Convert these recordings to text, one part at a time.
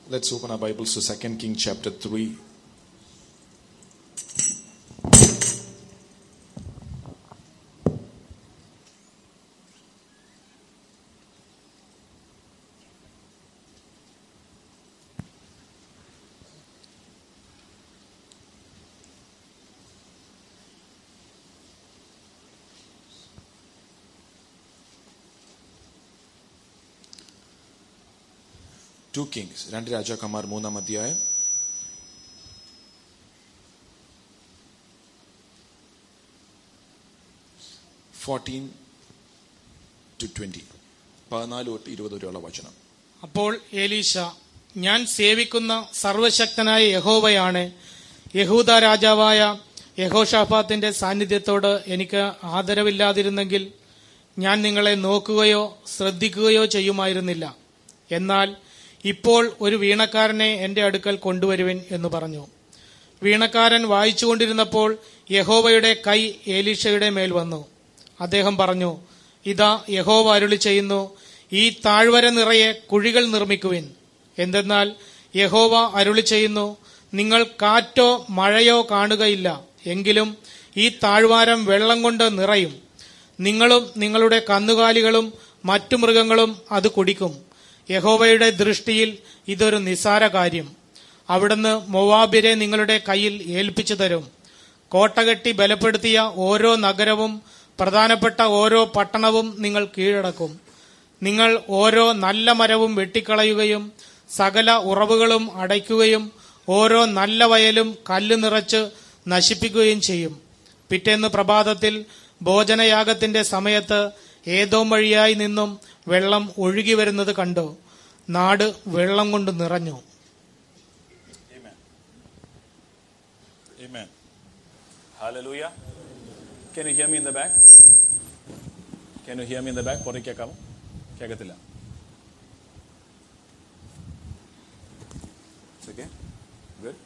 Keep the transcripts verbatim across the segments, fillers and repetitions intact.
Let's open our Bibles to Second Kings chapter three. Two Kings, രണ്ട് രാജാക്കന്മാർ മൂന്നാം അധ്യായം fourteen to twenty, പതിനാല് തൊട്ട് ഇരുപത് വരെയുള്ള വചനം. അപ്പോൾ എലീശ, ഞാൻ സേവിക്കുന്ന സർവശക്തനായ യഹോവയാണ്. യഹൂദ രാജാവായ യഹോശാഫാത്തിന്റെ സാന്നിധ്യത്തോട് എനിക്ക് ആദരവില്ലാതിരുന്നെങ്കിൽ ഞാൻ നിങ്ങളെ നോക്കുകയോ ശ്രദ്ധിക്കുകയോ ചെയ്യുമായിരുന്നില്ല. എന്നാൽ ഇപ്പോൾ ഒരു വീണക്കാരനെ എന്റെ അടുക്കൽ കൊണ്ടുവരുവിൻ എന്ന് പറഞ്ഞു. വീണക്കാരൻ വായിച്ചുകൊണ്ടിരുന്നപ്പോൾ യഹോവയുടെ കൈ എലീശയുടെ മേൽ വന്നു. അദ്ദേഹം പറഞ്ഞു, ഇതാ യഹോവ അരുളി ചെയ്യുന്നു, ഈ താഴ്വര നിറയെ കുഴികൾ നിർമ്മിക്കുവിൻ. എന്തെന്നാൽ യഹോവ അരുളി ചെയ്യുന്നു, നിങ്ങൾ കാറ്റോ മഴയോ കാണുകയില്ല, എങ്കിലും ഈ താഴ്വാരം വെള്ളം കൊണ്ട് നിറയും. നിങ്ങളും നിങ്ങളുടെ കന്നുകാലികളും മറ്റു മൃഗങ്ങളും അത് കുടിക്കും. യഹോവയുടെ ദൃഷ്ടിയിൽ ഇതൊരു നിസ്സാര കാര്യം. അവിടുന്ന് മോവാബിരെ നിങ്ങളുടെ കയ്യിൽ ഏൽപ്പിച്ചു തരും. കോട്ടകെട്ടി ബലപ്പെടുത്തിയ ഓരോ നഗരവും പ്രധാനപ്പെട്ട ഓരോ പട്ടണവും നിങ്ങൾ കീഴടക്കും. നിങ്ങൾ ഓരോ നല്ല മരവും വെട്ടിക്കളയുകയും സകല ഉറവുകളും അടയ്ക്കുകയും ഓരോ നല്ല വയലും കല്ല് നിറച്ച് നശിപ്പിക്കുകയും ചെയ്യും. പിറ്റേന്ന് പ്രഭാതത്തിൽ ഭോജനയാഗത്തിന്റെ സമയത്ത് ഏദോം വഴിയായി നിന്നും വെള്ളം ഒഴുകി വരുന്നത് കണ്ടു. നാട് വെള്ളം കൊണ്ട് നിറഞ്ഞു. Amen. Amen. Hallelujah. Can you hear me in the back? Can you hear me in the back? പുറകെ കേൾക്കാമോ? കേൾക്കത്തില്ല. It's okay? Good.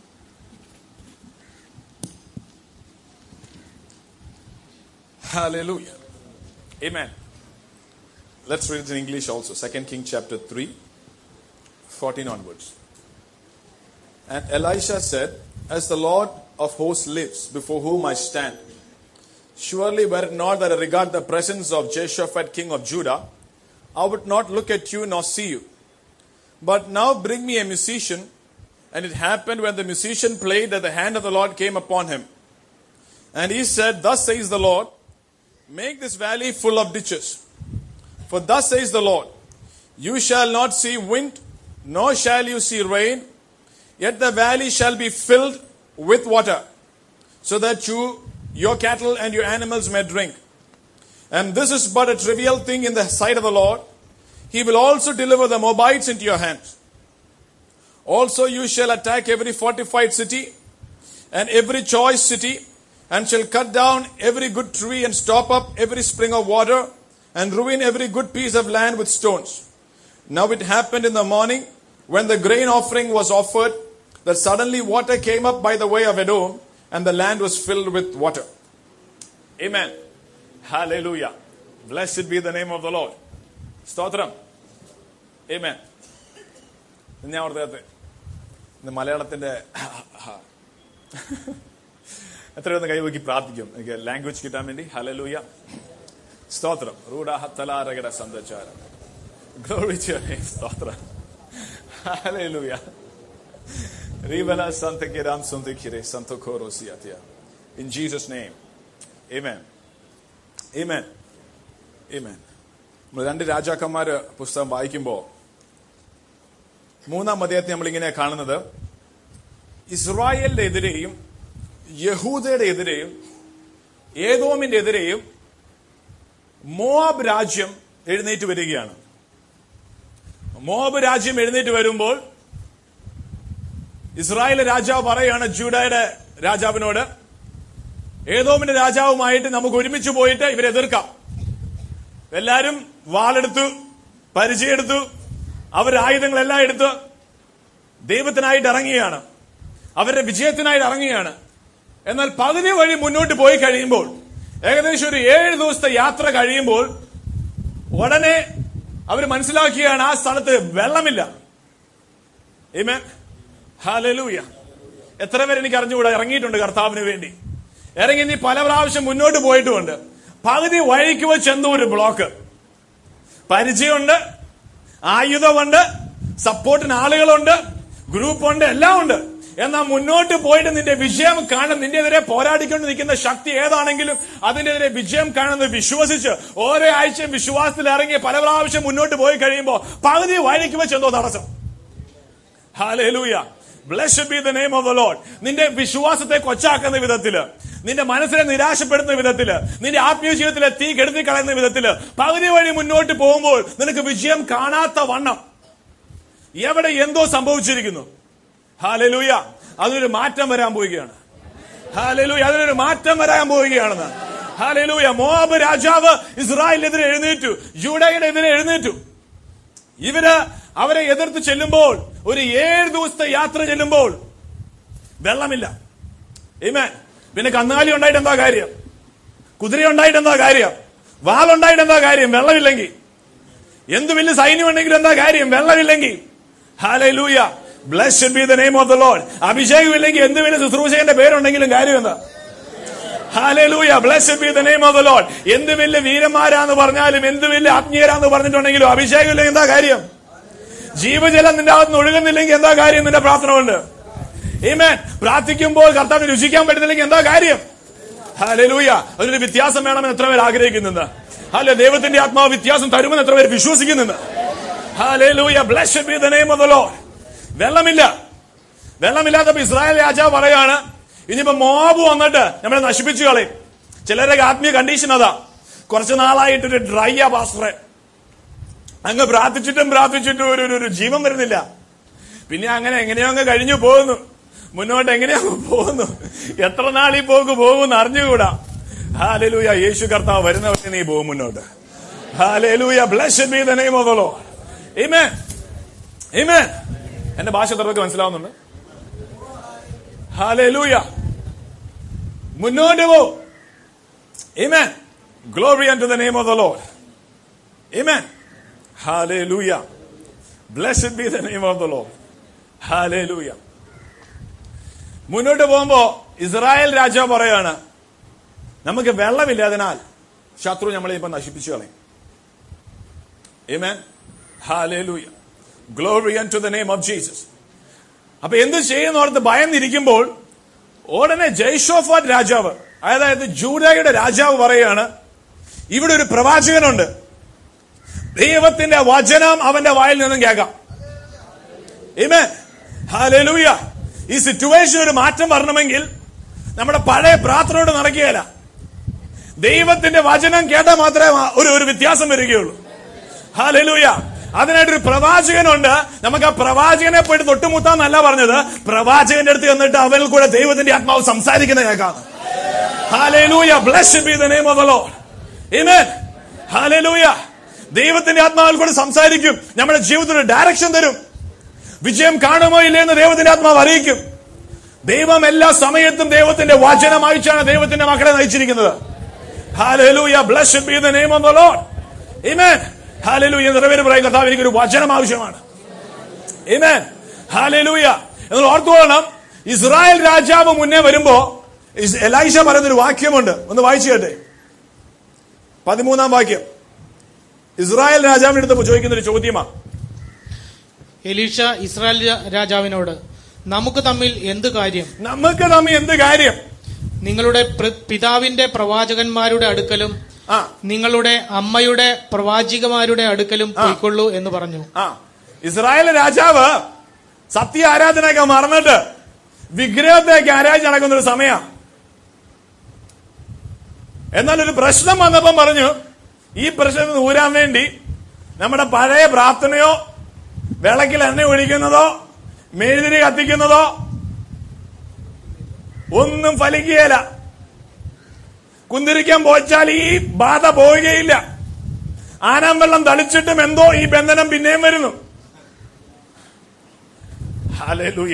Hallelujah. Amen. Let's read it in English also. Second Kings chapter three, fourteen onwards. And Elisha said, as the Lord of hosts lives, before whom I stand, surely were it not that I regard the presence of Jehoshaphat king of Judah, I would not look at you nor see you. But now bring me a musician. And it happened when the musician played that the hand of the Lord came upon him. And he said, thus says the Lord, make this valley full of ditches. For thus says the Lord, you shall not see wind, nor shall you see rain, yet the valley shall be filled with water, so that you, your cattle and your animals may drink. And this is but a trivial thing in the sight of the Lord. He will also deliver the Moabites into your hands. Also you shall attack every fortified city and every choice city, and shall cut down every good tree and stop up every spring of water, and ruin every good piece of land with stones. Now it happened in the morning, when the grain offering was offered, that suddenly water came up by the way of Edom, and the land was filled with water. Amen. Hallelujah. Blessed be the name of the Lord. Stotram. Amen. ഞാൻ ഓർത്തത് ഇന്ന് മലയാളത്തിന്റെ എത്രയൊന്ന് കൈവക്കി പ്രാർത്ഥിക്കും എനിക്ക് language കിട്ടാൻ വേണ്ടി. Hallelujah. സ്തോത്രം. റൂഡാഹത്തലാരകട സന്തചാരം. Glory to your name. സ്തോത്രം. Hallelujah. Rivana santakiram santakire santokorosia. In Jesus name. Amen. Amen. Amen. നമ്മൾ രണ്ട് രാജാക്കന്മാര് പുസ്തകം വായിക്കുമ്പോൾ മൂന്നാം അധ്യായത്തിൽ നമ്മളിങ്ങനെ കാണുന്നത് ഇസ്രായേലിന്റെ എതിരെയും യഹൂദയുടെ എതിരെയും ഏദോമിന്റെ എതിരെയും മോവാബ് രാജ്യം എഴുന്നേറ്റ് വരികയാണ്. മോവാബ് രാജ്യം എഴുന്നേറ്റ് വരുമ്പോൾ ഇസ്രായേൽ രാജാവ് പറയാണ് ജൂഡയുടെ രാജാവിനോട്, ഏദോമിന്റെ രാജാവുമായിട്ട് നമുക്ക് ഒരുമിച്ച് പോയിട്ട് ഇവരെ എതിർക്കാം. എല്ലാരും വാളെടുത്തു, പരിചയെടുത്തു, അവരുടെ ആയുധങ്ങളെല്ലാം എടുത്ത് ദൈവത്തിനായിട്ട് ഇറങ്ങുകയാണ്, അവരുടെ വിജയത്തിനായിട്ട് ഇറങ്ങുകയാണ്. എന്നാൽ പകുതി വഴി മുന്നോട്ട് പോയി കഴിയുമ്പോൾ, ഏകദേശം ഒരു ഏഴ് ദിവസത്തെ യാത്ര കഴിയുമ്പോൾ ഉടനെ അവർ മനസ്സിലാക്കിയാണ് ആ സ്ഥലത്ത് വെള്ളമില്ല. ആമേൻ. ഹല്ലേലൂയ. എത്ര പേര് എനിക്ക് അറിഞ്ഞുകൂടാ ഇറങ്ങിയിട്ടുണ്ട് കർത്താവിന് വേണ്ടി. ഇറങ്ങി നീ പല പ്രാവശ്യം മുന്നോട്ട് പോയിട്ടുമുണ്ട്. പകുതി വഴിക്ക് വെച്ച് എന്തോ ഒരു ബ്ലോക്ക്. പരിചയമുണ്ട്, ആയുധമുണ്ട്, സപ്പോർട്ടിന് ആളുകളുണ്ട്, ഗ്രൂപ്പുണ്ട്, എല്ലാം ഉണ്ട്. എന്നാൽ മുന്നോട്ട് പോയിട്ട് നിന്റെ വിജയം കാണും. നിന്റെതിരെ പോരാടിക്കൊണ്ട് നിൽക്കുന്ന ശക്തി ഏതാണെങ്കിലും അതിനെതിരെ വിജയം കാണുന്നത് വിശ്വസിച്ച് ഓരോ ആഴ്ചയും വിശ്വാസത്തിൽ ഇറങ്ങി പല പ്രാവശ്യം മുന്നോട്ട് പോയി കഴിയുമ്പോൾ പകുതി വഴിക്ക് വെച്ച് എന്തോ തടസ്സം. ഹല്ലേലൂയ. Blessed be the name of the Lord. നിന്റെ വിശ്വാസത്തെ കൊച്ചാക്കുന്ന വിധത്തില്, നിന്റെ മനസ്സിനെ നിരാശപ്പെടുന്ന വിധത്തില്, നിന്റെ ആത്മീയ ജീവിതത്തിലെ തീ കെടുത്തി കളയുന്ന വിധത്തില് പകുതി വഴി മുന്നോട്ട് പോകുമ്പോൾ നിനക്ക് വിജയം കാണാത്ത വണ്ണം എവിടെ എന്തോ സംഭവിച്ചിരിക്കുന്നു. ഹല്ലേലൂയ. അതിനൊരു മാറ്റം വരാൻ പോവുകയാണ്. ഹല്ലേലൂയ. അതിനൊരു മാറ്റം വരാൻ പോവുകയാണെന്ന്. ഹല്ലേലൂയ. മോവാബ് രാജാവ് ഇസ്രായേലിനെതിരെ എഴുന്നേറ്റു, യൂദയുടെ എതിരെ എഴുന്നേറ്റു. ഇവര് അവരെ എതിർത്ത് ചെല്ലുമ്പോൾ ഒരു ഏഴ് ദിവസത്തെ യാത്ര ചെല്ലുമ്പോൾ വെള്ളമില്ല. ആമേൻ. പിന്നെ കന്നാലി ഉണ്ടായിട്ട് എന്താ കാര്യം? കുതിര ഉണ്ടായിട്ട് എന്താ കാര്യം? വാളുണ്ടായിട്ട് എന്താ കാര്യം? വെള്ളമില്ലെങ്കിൽ. എന്ത് വലിയ സൈന്യം ഉണ്ടെങ്കിലും എന്താ കാര്യം? വെള്ളമില്ലെങ്കിൽ. ഹല്ലേലൂയ. Blessed be the name of the Lord. അഭിഷേകം ഇല്ലെങ്കിൽ എന്ത് വലിയ ശുശ്രൂഷകന്റെ പേരുണ്ടെങ്കിലും കാര്യം എന്താ? ഹല്ലേലൂയ. Blessed be the name of the Lord. എന്ത് വലിയ വീരന്മാരാന്ന് പറഞ്ഞാലും എന്ത് വലിയ ആത്മീയരാന്ന് പറഞ്ഞിട്ടുണ്ടെങ്കിലും അഭിഷേകം ഇല്ലെങ്കിൽ എന്താ കാര്യം? ജീവജലം നിന്റെ അകത്ത് ഒഴുകുന്നില്ലെങ്കിൽ എന്താ കാര്യം? നിന്റെ പ്രാർത്ഥന കൊണ്ട്. ആമേൻ. പ്രാർത്ഥിക്കുമ്പോൾ കർത്താവിന് രുചിക്കാൻ പറ്റുന്നില്ലെങ്കിൽ എന്താ കാര്യം? ഹല്ലേലൂയ. അതിനൊരു വ്യത്യാസം വേണമെന്ന് എത്ര പേർ ആഗ്രഹിക്കുന്നുണ്ട്? ഹല്ലേലൂയ. ദൈവത്തിന്റെ ആത്മാവ് വ്യത്യാസം തരുമെന്ന് എത്ര പേർ വിശ്വസിക്കുന്നുണ്ട്? ഹല്ലേലൂയ. Blessed be the name of the Lord. വെള്ളമില്ല. വെള്ളമില്ലാത്തപ്പോ ഇസ്രായേൽ രാജാവ് പറയാണ്, ഇനിയിപ്പോ മോവാബ് വന്നിട്ട് നമ്മളെ നശിപ്പിച്ചു കളയും. ചിലരുടെ ആത്മീയ കണ്ടീഷൻ അതാ. കുറച്ചു നാളായിട്ടൊരു ഡ്രൈ ആ പാസ്റ്ററെ, അങ്ങ് പ്രാർത്ഥിച്ചിട്ടും പ്രാർത്ഥിച്ചിട്ടും ഒരു ഒരു ജീവൻ വരുന്നില്ല. പിന്നെ അങ്ങനെ എങ്ങനെയോ അങ്ങ് കഴിഞ്ഞു പോകുന്നു, മുന്നോട്ട് എങ്ങനെയോ പോകുന്നു. എത്ര നാളീ പോക്ക് പോകുമെന്ന് അറിഞ്ഞുകൂടാ. ഹല്ലേലൂയ. യേശു കർത്താവ് വരുന്നവരെ നീ പോകും മുന്നോട്ട്. ഹല്ലേലൂയ. Blessed be the name of the Lord. Amen. Amen. എന്റെ ഭാഷ എത്രയൊക്കെ മനസ്സിലാവുന്നുണ്ട്? ഹല്ലേലൂയ. മുന്നോട്ട് പോ. Amen. Glory unto the name of the Lord. Amen. Hallelujah. Blessed be the name of the Lord. Hallelujah. മുന്നോട്ട് പോകുമ്പോ ഇസ്രായേൽ രാജാവ് പറയാണ്, നമുക്ക് വെള്ളമില്ലാതിനാൽ ശത്രു നമ്മളെ ഇപ്പൊ നശിപ്പിച്ചു കളയും. Amen. Hallelujah. Glory unto the name of Jesus. അപ്പൊ എന്ത് ചെയ്യുന്നോർത്ത് ഭയന്നിരിക്കുമ്പോൾ ഉടനെ ജയ്ഷോഫാത്ത് രാജാവ്, അതായത് ജൂദയുടെ രാജാവ് പറയാണ്, ഇവിടെ ഒരു പ്രവാചകനുണ്ട്, ദൈവത്തിന്റെ വചനം അവന്റെ വായിൽ നിന്നും കേൾക്കാം. ആമേൻ. ഹല്ലേലൂയ. ഈ സിറ്റുവേഷൻ ഒരു മാറ്റം വരണമെങ്കിൽ നമ്മുടെ പഴയ പ്രാർത്ഥനയോട് നടക്കുകയില്ല. ദൈവത്തിന്റെ വചനം കേട്ടാൽ മാത്രമേ ഒരു ഒരു വ്യത്യാസം വരികയുള്ളൂ. ഹല്ലേലൂയ. അതിനായിട്ടൊരു പ്രവാചകനുണ്ട്. നമുക്ക് ആ പ്രവാചകനെ പോയിട്ട് തൊട്ടുമുത്താന്നല്ല പറഞ്ഞത്, പ്രവാചകന്റെ അടുത്ത് ചെന്നിട്ട് അവനിൽ കൂടെ ദൈവത്തിന്റെ ആത്മാവ് സംസാരിക്കുന്ന കേൾക്കാം. ഹല്ലേലൂയ. Blessed be the name of the Lord. Amen. ഹല്ലേലൂയ. ദൈവത്തിന്റെ ആത്മാവിൽ കൂടെ സംസാരിക്കും, നമ്മുടെ ജീവിതത്തിൽ ഡയറക്ഷൻ തരും. വിജയം കാണുമോ ഇല്ലെന്ന് ദൈവത്തിന്റെ ആത്മാവ് അറിയിക്കും. ദൈവം എല്ലാ സമയത്തും ദൈവത്തിന്റെ വചനം അയച്ചാണ് ദൈവത്തിന്റെ മക്കളെ നയിച്ചിരിക്കുന്നത്. ഹല്ലേലൂയ. Blessed be the name of the Lord. Amen. ഹല്ലേലൂയ. നിറവേറി പറയും, കർത്താവ് എനിക്കൊരു വചനം ആവശ്യമാണ്. ആമേൻ. ഹല്ലേലൂയ. എന്നാൽ ഓർത്തുകൊള്ളണം, ഇസ്രായേൽ രാജാവ് മുന്നേ വരുമ്പോ എലൈഷ പറയുന്നൊരു വാക്യമുണ്ട്, ഒന്ന് വായിച്ചു കേട്ടെ. പതിമൂന്നാം വാക്യം. ഇസ്രായേൽ രാജാവിന്റെ അടുത്ത് ചോദിക്കുന്ന ഒരു ചോദ്യമാണ്. എലീഷ ഇസ്രായേൽ രാജാവിനോട്, നമുക്ക് തമ്മിൽ എന്ത് കാര്യം? നമുക്ക് തമ്മിൽ എന്ത് കാര്യം? നിങ്ങളുടെ പിതാവിന്റെ പ്രവാചകന്മാരുടെ അടുക്കലും നിങ്ങളുടെ അമ്മയുടെ പ്രവാചികമാരുടെ അടുക്കലും പോയിക്കൊള്ളൂ എന്ന് പറഞ്ഞു. ആ ഇസ്രായേൽ രാജാവ് സത്യ ആരാധനയൊക്കെ മറന്നിട്ട് വിഗ്രഹത്തേക്ക് ആരാധിച്ച് നടക്കുന്ന ഒരു സമയം. എന്നാൽ ഒരു പ്രശ്നം വന്നപ്പം പറഞ്ഞു, ഈ പ്രശ്നം ഊരാൻ വേണ്ടി നമ്മുടെ പഴയ പ്രാർത്ഥനയോ വിളക്കിൽ എണ്ണ ഒഴിക്കുന്നതോ മെഴുതിരി കത്തിക്കുന്നതോ ഒന്നും ഫലിക്കുകയില്ല. കുന്തിരിക്കാൻ പോച്ചാൽ ഈ ബാധ പോവുകയില്ല. ആനാം വെള്ളം തളിച്ചിട്ടും എന്തോ ഈ ബന്ധനം പിന്നെയും വരുന്നു. ഹല്ലേലൂയ.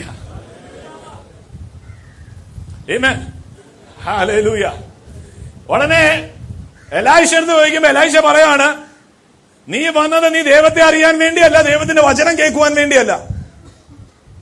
ആമേൻ. ഹല്ലേലൂയ. ഉടനെ എലൈഷ എടുത്ത് ചോദിക്കുമ്പോ എലൈഷ പറയാണ്, നീ വന്നത് നീ ദൈവത്തെ അറിയാൻ വേണ്ടിയല്ല, ദൈവത്തിന്റെ വചനം കേൾക്കുവാൻ വേണ്ടിയല്ല.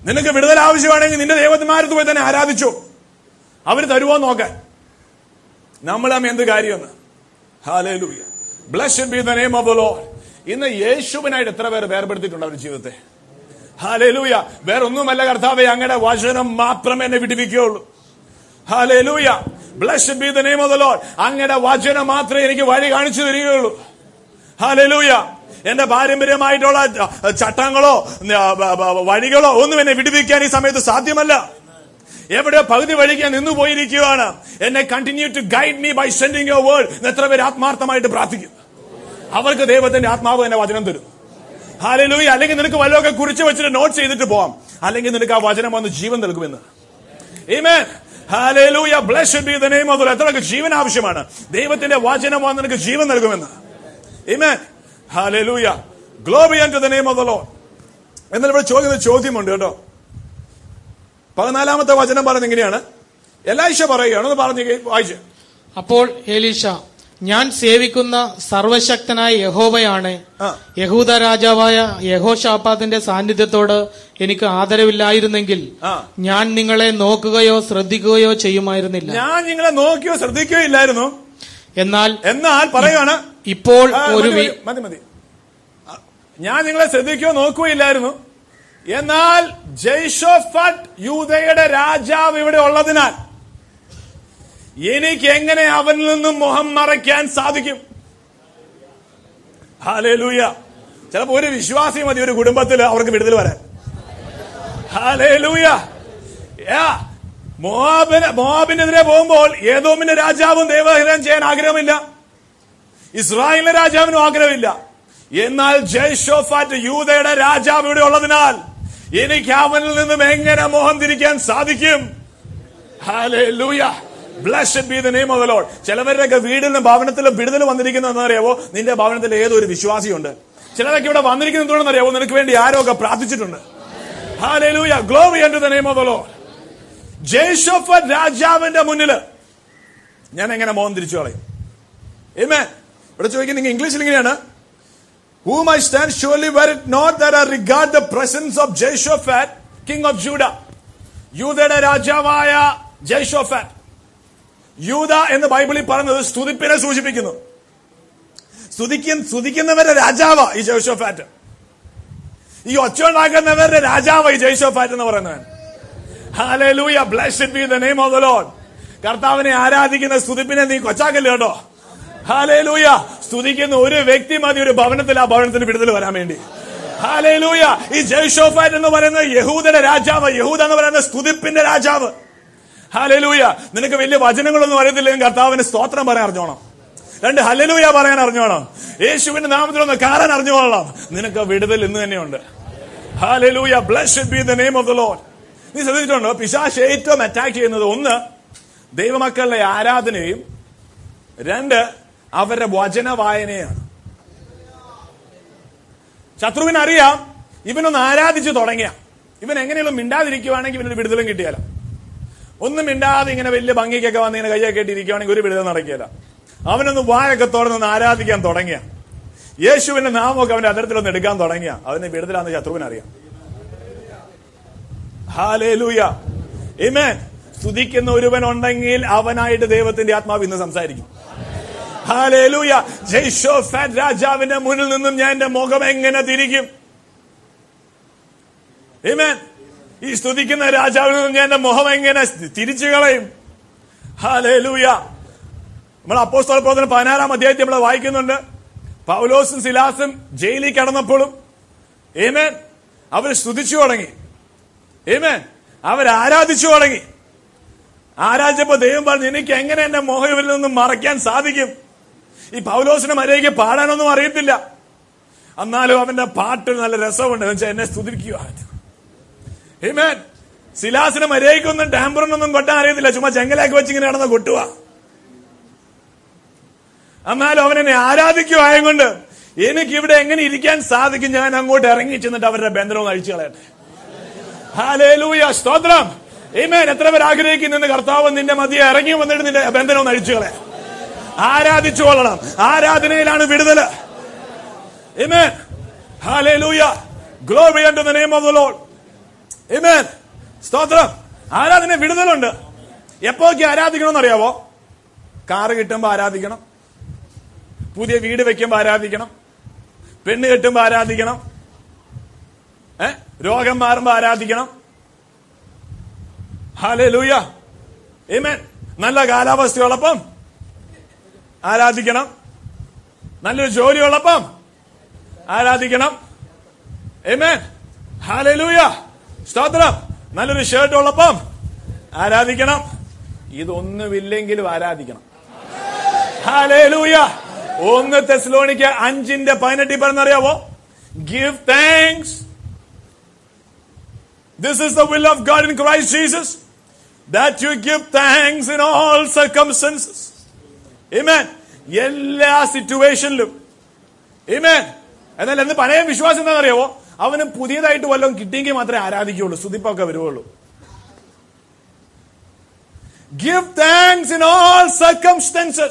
നിനക്ക് വിടുതൽ ആവശ്യമാണെങ്കിൽ നിന്റെ ദൈവത്തിന്മാരത്ത് പോയി തന്നെ ആരാധിച്ചു. അവര് തരുവോ നോക്കാൻ. നമ്മൾ തമ്മിൽ എന്ത് കാര്യമെന്ന്. ഹല്ലേലൂയ. Blessed be the name of the Lord. ഇന്ന് യേശുവിനായിട്ട് എത്ര പേര് വേർപെടുത്തിയിട്ടുണ്ട് അവരുടെ ജീവിതത്തെ. ഹല്ലേലൂയ. വേറൊന്നുമല്ല കർത്താവേ, അങ്ങയുടെ വചനം മാത്രമേ എന്നെ വിടുവിക്കുകയുള്ളൂ. ഹല്ലേലൂയ. Blessed be the name of the Lord. അങ്ങയുടെ വചനം മാത്രമേ എനിക്ക് വഴി കാണിച്ചു തരികയുള്ളൂ. ഹല്ലേലൂയ. എന്റെ പാരമ്പര്യമായിട്ടുള്ള ചട്ടങ്ങളോ വഴികളോ ഒന്നും എന്നെ വിടുവിക്കാൻ ഈ സമയത്ത് സാധ്യമല്ല. എവിടെ പകുതി വഴിക്കാൻ നിന്നു പോയിരിക്കുകയാണ്. എന്നെ continue to guide me by sending your word. എത്ര പേര് ആത്മാർത്ഥമായിട്ട് പ്രാർത്ഥിക്കും. അവർക്ക് ദൈവത്തിന്റെ ആത്മാവ് എന്നെ വചനം തരും. ഹല്ലേലൂയ. അല്ലെങ്കിൽ നിനക്ക് വല്ലതൊക്കെ കുറിച്ച് വെച്ചിട്ട് നോട്ട് ചെയ്തിട്ട് പോവാം. അല്ലെങ്കിൽ നിനക്ക് ആ വചനം വന്ന് ജീവൻ നൽകുമെന്ന്. ആമേൻ. ഹല്ലേലൂയ. Blessed be the name of the Lord. എത്രയൊക്കെ ജീവൻ ആവശ്യമാണ്. ദൈവത്തിന്റെ വചനം വന്ന് നിനക്ക് ജീവൻ നൽകുമെന്ന്. ആമേൻ. ഹല്ലേലൂയ. Glory unto the name of the Lord. എന്നാൽ ഇവിടെ ചോദിക്കുന്ന ചോദ്യമുണ്ട് കേട്ടോ. പതിനാലാമത്തെ വചനം പറയുന്നത് എങ്ങനെയാണ്? എലീശ പറയുകയാണ്. ഒന്ന് പറഞ്ഞു വായിച്ച്. അപ്പോൾ എലീശ, ഞാൻ സേവിക്കുന്ന സർവശക്തനായ യഹോവയാണ്. യഹൂദ രാജാവായ യഹോശാഫാത്തിന്റെ സാന്നിധ്യത്തോട് എനിക്ക് ആദരവില്ലായിരുന്നെങ്കിൽ ഞാൻ നിങ്ങളെ നോക്കുകയോ ശ്രദ്ധിക്കുകയോ ചെയ്യുമായിരുന്നില്ല. ഞാൻ നിങ്ങളെ നോക്കിയോ ശ്രദ്ധിക്കുകയോ ഇല്ലായിരുന്നു. എന്നാൽ എന്നാൽ പറയുകയാണ്, ഇപ്പോൾ ഒരു മതി മതി ഞാൻ നിങ്ങളെ ശ്രദ്ധിക്കുകയോ നോക്കുകയില്ലായിരുന്നു. എന്നാൽ ജെഹോഷാഫാത്ത് യൂദയുടെ രാജാവ് ഇവിടെ ഉള്ളതിനാൽ എനിക്ക് എങ്ങനെ അവനിൽ നിന്നും മുഖം മറയ്ക്കാൻ സാധിക്കും? ഹല്ലേലൂയ. ചിലപ്പോ ഒരു വിശ്വാസി മതി ഒരു കുടുംബത്തിൽ അവർക്ക് വിടുതൽ വരാൻ. ഹല്ലേലൂയ. മോവാബിന് മോവാബിനെതിരെ പോകുമ്പോൾ ഏദോമിന്റെ രാജാവും ദൈവഹിതം ചെയ്യാൻ ആഗ്രഹമില്ല. ഇസ്രായേലിന്റെ രാജാവിനും ആഗ്രഹമില്ല. എന്നാൽ ജെഹോഷാഫാത്ത് യൂദയുടെ രാജാവ് ഇവിടെ ഉള്ളതിനാൽ എനിക്ക് അവനിൽ നിന്നും എങ്ങനെ മോഹം തിരിക്കാൻ സാധിക്കും? ഹല്ലേലൂയ. Blessed be the name of the Lord. ചിലവരുടെയൊക്കെ വീടിലും ഭവനത്തിലും വിടുതൽ വന്നിരിക്കുന്നത് എന്നറിയാവോ? നിന്റെ ഭവനത്തിൽ ഏതൊരു വിശ്വാസിയുണ്ട്. ചിലരൊക്കെ ഇവിടെ വന്നിരിക്കുന്നത് എന്തുകൊണ്ടെന്ന് അറിയാവോ? നിനക്ക് വേണ്ടി ആരോ ഒക്കെ പ്രാർത്ഥിച്ചിട്ടുണ്ട്. ഹല്ലേലൂയ. Glory unto the name of the Lord. Jehoshaphat രാജാവിന്റെ മുന്നില് ഞാൻ എങ്ങനെ മോഹം തിരിച്ചു കളയും? ആമേൻ. ഇവിടെ ചോദിക്കുന്നത് ഇംഗ്ലീഷിൽ ഇങ്ങനെയാണ്. Whom I stand surely were it not that I regard the presence of Jehoshaphat, king of Judah. യൂദയുടെ രാജാവായ ജെഹോഷാഫാത്ത്. യൂദ എന്ന് ബൈബിളിൽ പറയുന്നത് സ്തുതിപ്പിനെ സൂചിപ്പിക്കുന്നു. സ്തുതിക്കുന്ന സ്തുതിക്കുന്നവരുടെ രാജാവാ ഈ ജെഹോഷാഫാത്ത്. ഈ ഒച്ച ഉണ്ടാക്കുന്നവരുടെ രാജാവാ ഈ ജെഹോഷാഫാത്ത് എന്ന് പറയുന്നവൻ. ഹല്ലേലൂയ. Blessed be the name of the Lord. കർത്താവിനെ ആരാധിക്കുന്ന സ്തുതിപ്പിനെ നീ കൊച്ചാക്കല്ലേ കേട്ടോ. ഹല്ലേലൂയ. സ്തുതിക്കുന്ന ഒരു വ്യക്തി മതി ഒരു ഭവനത്തിൽ, ആ ഭവനത്തിന് വിടുതൽ വരാൻ വേണ്ടി. ഹല്ലേലൂയ. ഈ ജെഹോഷാഫാത്ത് എന്ന് പറയുന്നത് യഹൂദയുടെ രാജാവ്. യഹൂദ എന്ന് പറയുന്നത് സ്തുതിപ്പിന്റെ രാജാവ്. ഹല്ലേലൂയ. നിനക്ക് വലിയ വചനങ്ങളൊന്നും അറിയത്തില്ലെങ്കിൽ കർത്താവിന് സ്തോത്രം പറയാൻ അറിഞ്ഞോണം. രണ്ട് ഹല്ലേലൂയ പറയാൻ അറിഞ്ഞോണം. യേശുവിന്റെ നാമത്തിലൊന്ന് കാറാൻ അറിഞ്ഞോളണം. നിനക്ക് വിടുതൽ ഇന്ന് തന്നെയുണ്ട്. ഹല്ലേലൂയ. Blessed be the name of the Lord. നീ ശ്രദ്ധിച്ചിട്ടുണ്ടോ? പിശാച് ഏറ്റവും അറ്റാക്ക് ചെയ്യുന്നത് ഒന്ന് ദൈവമക്കളുടെ ആരാധനയും രണ്ട് അവരുടെ വചന വായനയാണ്. ശത്രുവിനറിയാം ഇവനൊന്ന് ആരാധിച്ചു തുടങ്ങിയ ഇവൻ എങ്ങനെയുള്ള മിണ്ടാതിരിക്കുവാണെങ്കിൽ ഇവനൊരു വിടുതലും കിട്ടിയാല. ഒന്നും മിണ്ടാതെ ഇങ്ങനെ വലിയ ഭംഗിക്കൊക്കെ വന്ന് ഇങ്ങനെ കയ്യൊക്കെ ഇട്ടിരിക്കുവാണെങ്കിൽ ഒരു വിടുതൽ നടക്കില്ല. അവനൊന്ന് വായൊക്കെ തുറന്നൊന്ന് ആരാധിക്കാൻ തുടങ്ങിയ യേശുവിന്റെ നാമമൊക്കെ അവന്റെ അതിരത്തിലൊന്ന് എടുക്കാൻ തുടങ്ങിയ അവന് വിടുതലാന്ന് ശത്രുവിനറിയാം. ഹല്ലേലൂയ. ആമേൻ. സ്തുതിക്കുന്ന ഒരുവൻ ഉണ്ടെങ്കിൽ അവനായിട്ട് ദൈവത്തിന്റെ ആത്മാവ് ഇന്ന് സംസാരിക്കും. ഹല്ലേലൂയ. ജെഹോഷാഫാത്ത് രാജാവിന്റെ മുന്നിൽ നിന്നും ഞാൻ എന്റെ മുഖം എങ്ങനെ തിരിക്കും? ആമേൻ. ഈ സ്തുതിക്കുന്ന രാജാവിൽ നിന്നും ഞാൻ എന്റെ മുഖം എങ്ങനെ തിരിച്ചു കളയും? ഹല്ലേലൂയ. നമ്മൾ അപ്പോസ്തല പ്രവർത്തനം പതിനാറാം അധ്യായത്തിൽ നമ്മൾ വായിക്കുന്നുണ്ട്. പൗലോസും സിലാസും ജയിലിൽ കടന്നപ്പോഴും ആമേൻ അവർ സ്തുതിച്ചു തുടങ്ങി. ആമേൻ. അവർ ആരാധിച്ചു തുടങ്ങി. ആരാധിച്ചപ്പോ ദൈവം പറഞ്ഞു, എനിക്ക് എങ്ങനെ എന്റെ മുഖം ഇവരിൽ നിന്നും മറയ്ക്കാൻ സാധിക്കും? ഈ പൗലോസിന് മര്യാദയ്ക്ക് പാടാനൊന്നും അറിയത്തില്ല. എന്നാലും അവന്റെ പാട്ട് നല്ല രസമുണ്ട്. എന്നുവെച്ചാൽ എന്നെ സ്തുതിക്കുക. ആമേൻ. സിലാസിന് മര്യാദയ്ക്കൊന്നും ടാമ്പറിനൊന്നും കൊട്ടാൻ അറിയത്തില്ല. ചുമ്മാ ചെങ്കലാക്കി വെച്ച് ഇങ്ങനെ നടന്ന കൊട്ടുക. എന്നാലും അവൻ എന്നെ ആരാധിക്കുവായതുകൊണ്ട് എനിക്ക് ഇവിടെ എങ്ങനെ ഇരിക്കാൻ സാധിക്കും? ഞാൻ അങ്ങോട്ട് ഇറങ്ങി ചെന്നിട്ട് അവരുടെ ബന്ധനം അഴിച്ചു കളയട്ടെ. ഹല്ലേലൂയ. സ്തോത്രം. ആമേൻ. എത്ര പേർ ആഗ്രഹിക്കുന്നു കർത്താവ് നിന്റെ മധ്യ ഇറങ്ങി വന്നിട്ട് നിന്റെ ബന്ധനം ഒന്ന് അഴിച്ചു കളയാൻ? ആരാധിച്ചു കൊള്ളണം. ആരാധനയിലാണ് വിടുതല്. ആമേൻ. ഹല്ലേലൂയ. Glory unto the name of the Lord. ആമേൻ. സ്തോത്രം. ആരാധന വിടുതലുണ്ട്. എപ്പോഴൊക്കെ ആരാധിക്കണമെന്ന് അറിയാവോ? കാറ് കിട്ടുമ്പോ ആരാധിക്കണം, പുതിയ വീട് വെക്കുമ്പോ ആരാധിക്കണം, പെണ്ണ് കെട്ടുമ്പോ ആരാധിക്കണം, ഏ രോഗം മാറുമ്പോ ആരാധിക്കണം. ഹല്ലേലൂയ. ആമേൻ. നല്ല കാലാവസ്ഥയുള്ളപ്പം ആരാധിക്കണം, നല്ലൊരു ജോലിയുള്ളപ്പം ആരാധിക്കണം. ആമേൻ. ഹല്ലേലൂയ. സ്തോത്രം. നല്ലൊരു ഷർട്ട് ഉള്ളപ്പം ആരാധിക്കണം. ഇതൊന്നുമില്ലെങ്കിലും ആരാധിക്കണം. ഹല്ലേലൂയ. ഒന്ന് തെസ്സലോനിക്ക അഞ്ചിന്റെ പതിനെട്ടിൽ പറഞ്ഞറിയാവോ? Give thanks. This is the will of God in Christ Jesus, that you give thanks in all circumstances. Amen. എല്ലാ സിറ്റുവേഷനിലും. Amen. എന്നാൽ എന്ന് പഴയ വിശ്വാസം എന്താണെന്നറിയാവോ? അവന് പുതിയതായിട്ട് വല്ലതും കിട്ടിയെങ്കിൽ മാത്രമേ ആരാധിക്കുകയുള്ളൂ, സ്തുതിപ്പൊക്കെ വരുവുള്ളൂ. Give thanks in all circumstances.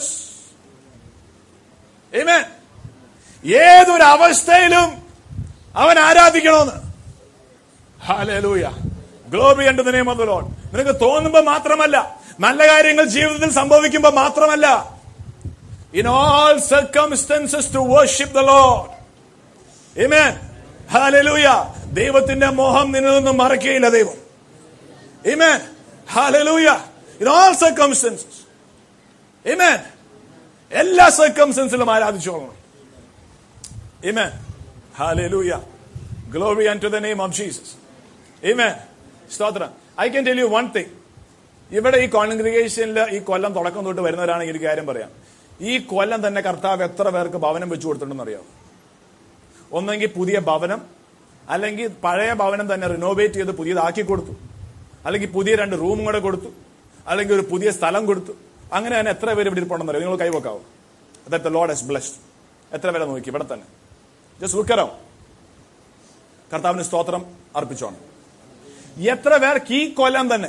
Amen. ഏതൊരു അവസ്ഥയിലും അവൻ ആരാധിക്കണമെന്ന്. Hallelujah. Glory unto the name of the Lord. നിനക്ക് തോന്നുമ്പോ മാത്രമല്ല, നല്ല കാര്യങ്ങൾ ജീവിതത്തിൽ സംഭവിക്കുമ്പോ മാത്രമല്ല, in all circumstances to worship the Lord. Amen. Hallelujah. ദൈവത്തിന്റെ മോഹം നിന്നിൽ നിന്നും മറക്കുകയില്ല ദൈവം. Amen. Hallelujah. In all circumstances. Amen. എല്ലാ സർക്കംസ്റ്റൻസിലും ആരാധിച്ചോളണം. Amen. Hallelujah. Glory unto the name of Jesus. Amen. സ്തോത്രം. I can tell you one thing. ഇവിടെ ഈ കോൺഗ്രിഗേഷനിൽ ഈ കൊല്ലം തുടക്കം തൊട്ട് വരുന്നവരാണെങ്കിൽ ഒരു കാര്യം പറയാം. ഈ കൊല്ലം തന്നെ കർത്താവ് എത്ര പേർക്ക് ഭവനം വെച്ചു കൊടുത്തിട്ടുണ്ടെന്ന് അറിയാം? ഒന്നെങ്കിൽ പുതിയ ഭവനം, അല്ലെങ്കിൽ പഴയ ഭവനം തന്നെ റിനോവേറ്റ് ചെയ്ത് പുതിയതാക്കി കൊടുത്തു, അല്ലെങ്കിൽ പുതിയ രണ്ട് റൂം കൂടെ കൊടുത്തു, അല്ലെങ്കിൽ ഒരു പുതിയ സ്ഥലം കൊടുത്തു. അങ്ങനെ തന്നെ എത്ര പേര് ഇവിടെ ഇരിപ്പുണ്ടെന്ന് അറിയാം? നിങ്ങൾ കൈവക്കാവോ? that the Lord has blessed. എത്ര പേരെ നോക്കി ഇവിടെ തന്നെ? Just look around. കർത്താവിന് സ്തോത്രം അർപ്പിച്ചോണം. എത്ര പേർക്ക് ഈ കൊല്ലം തന്നെ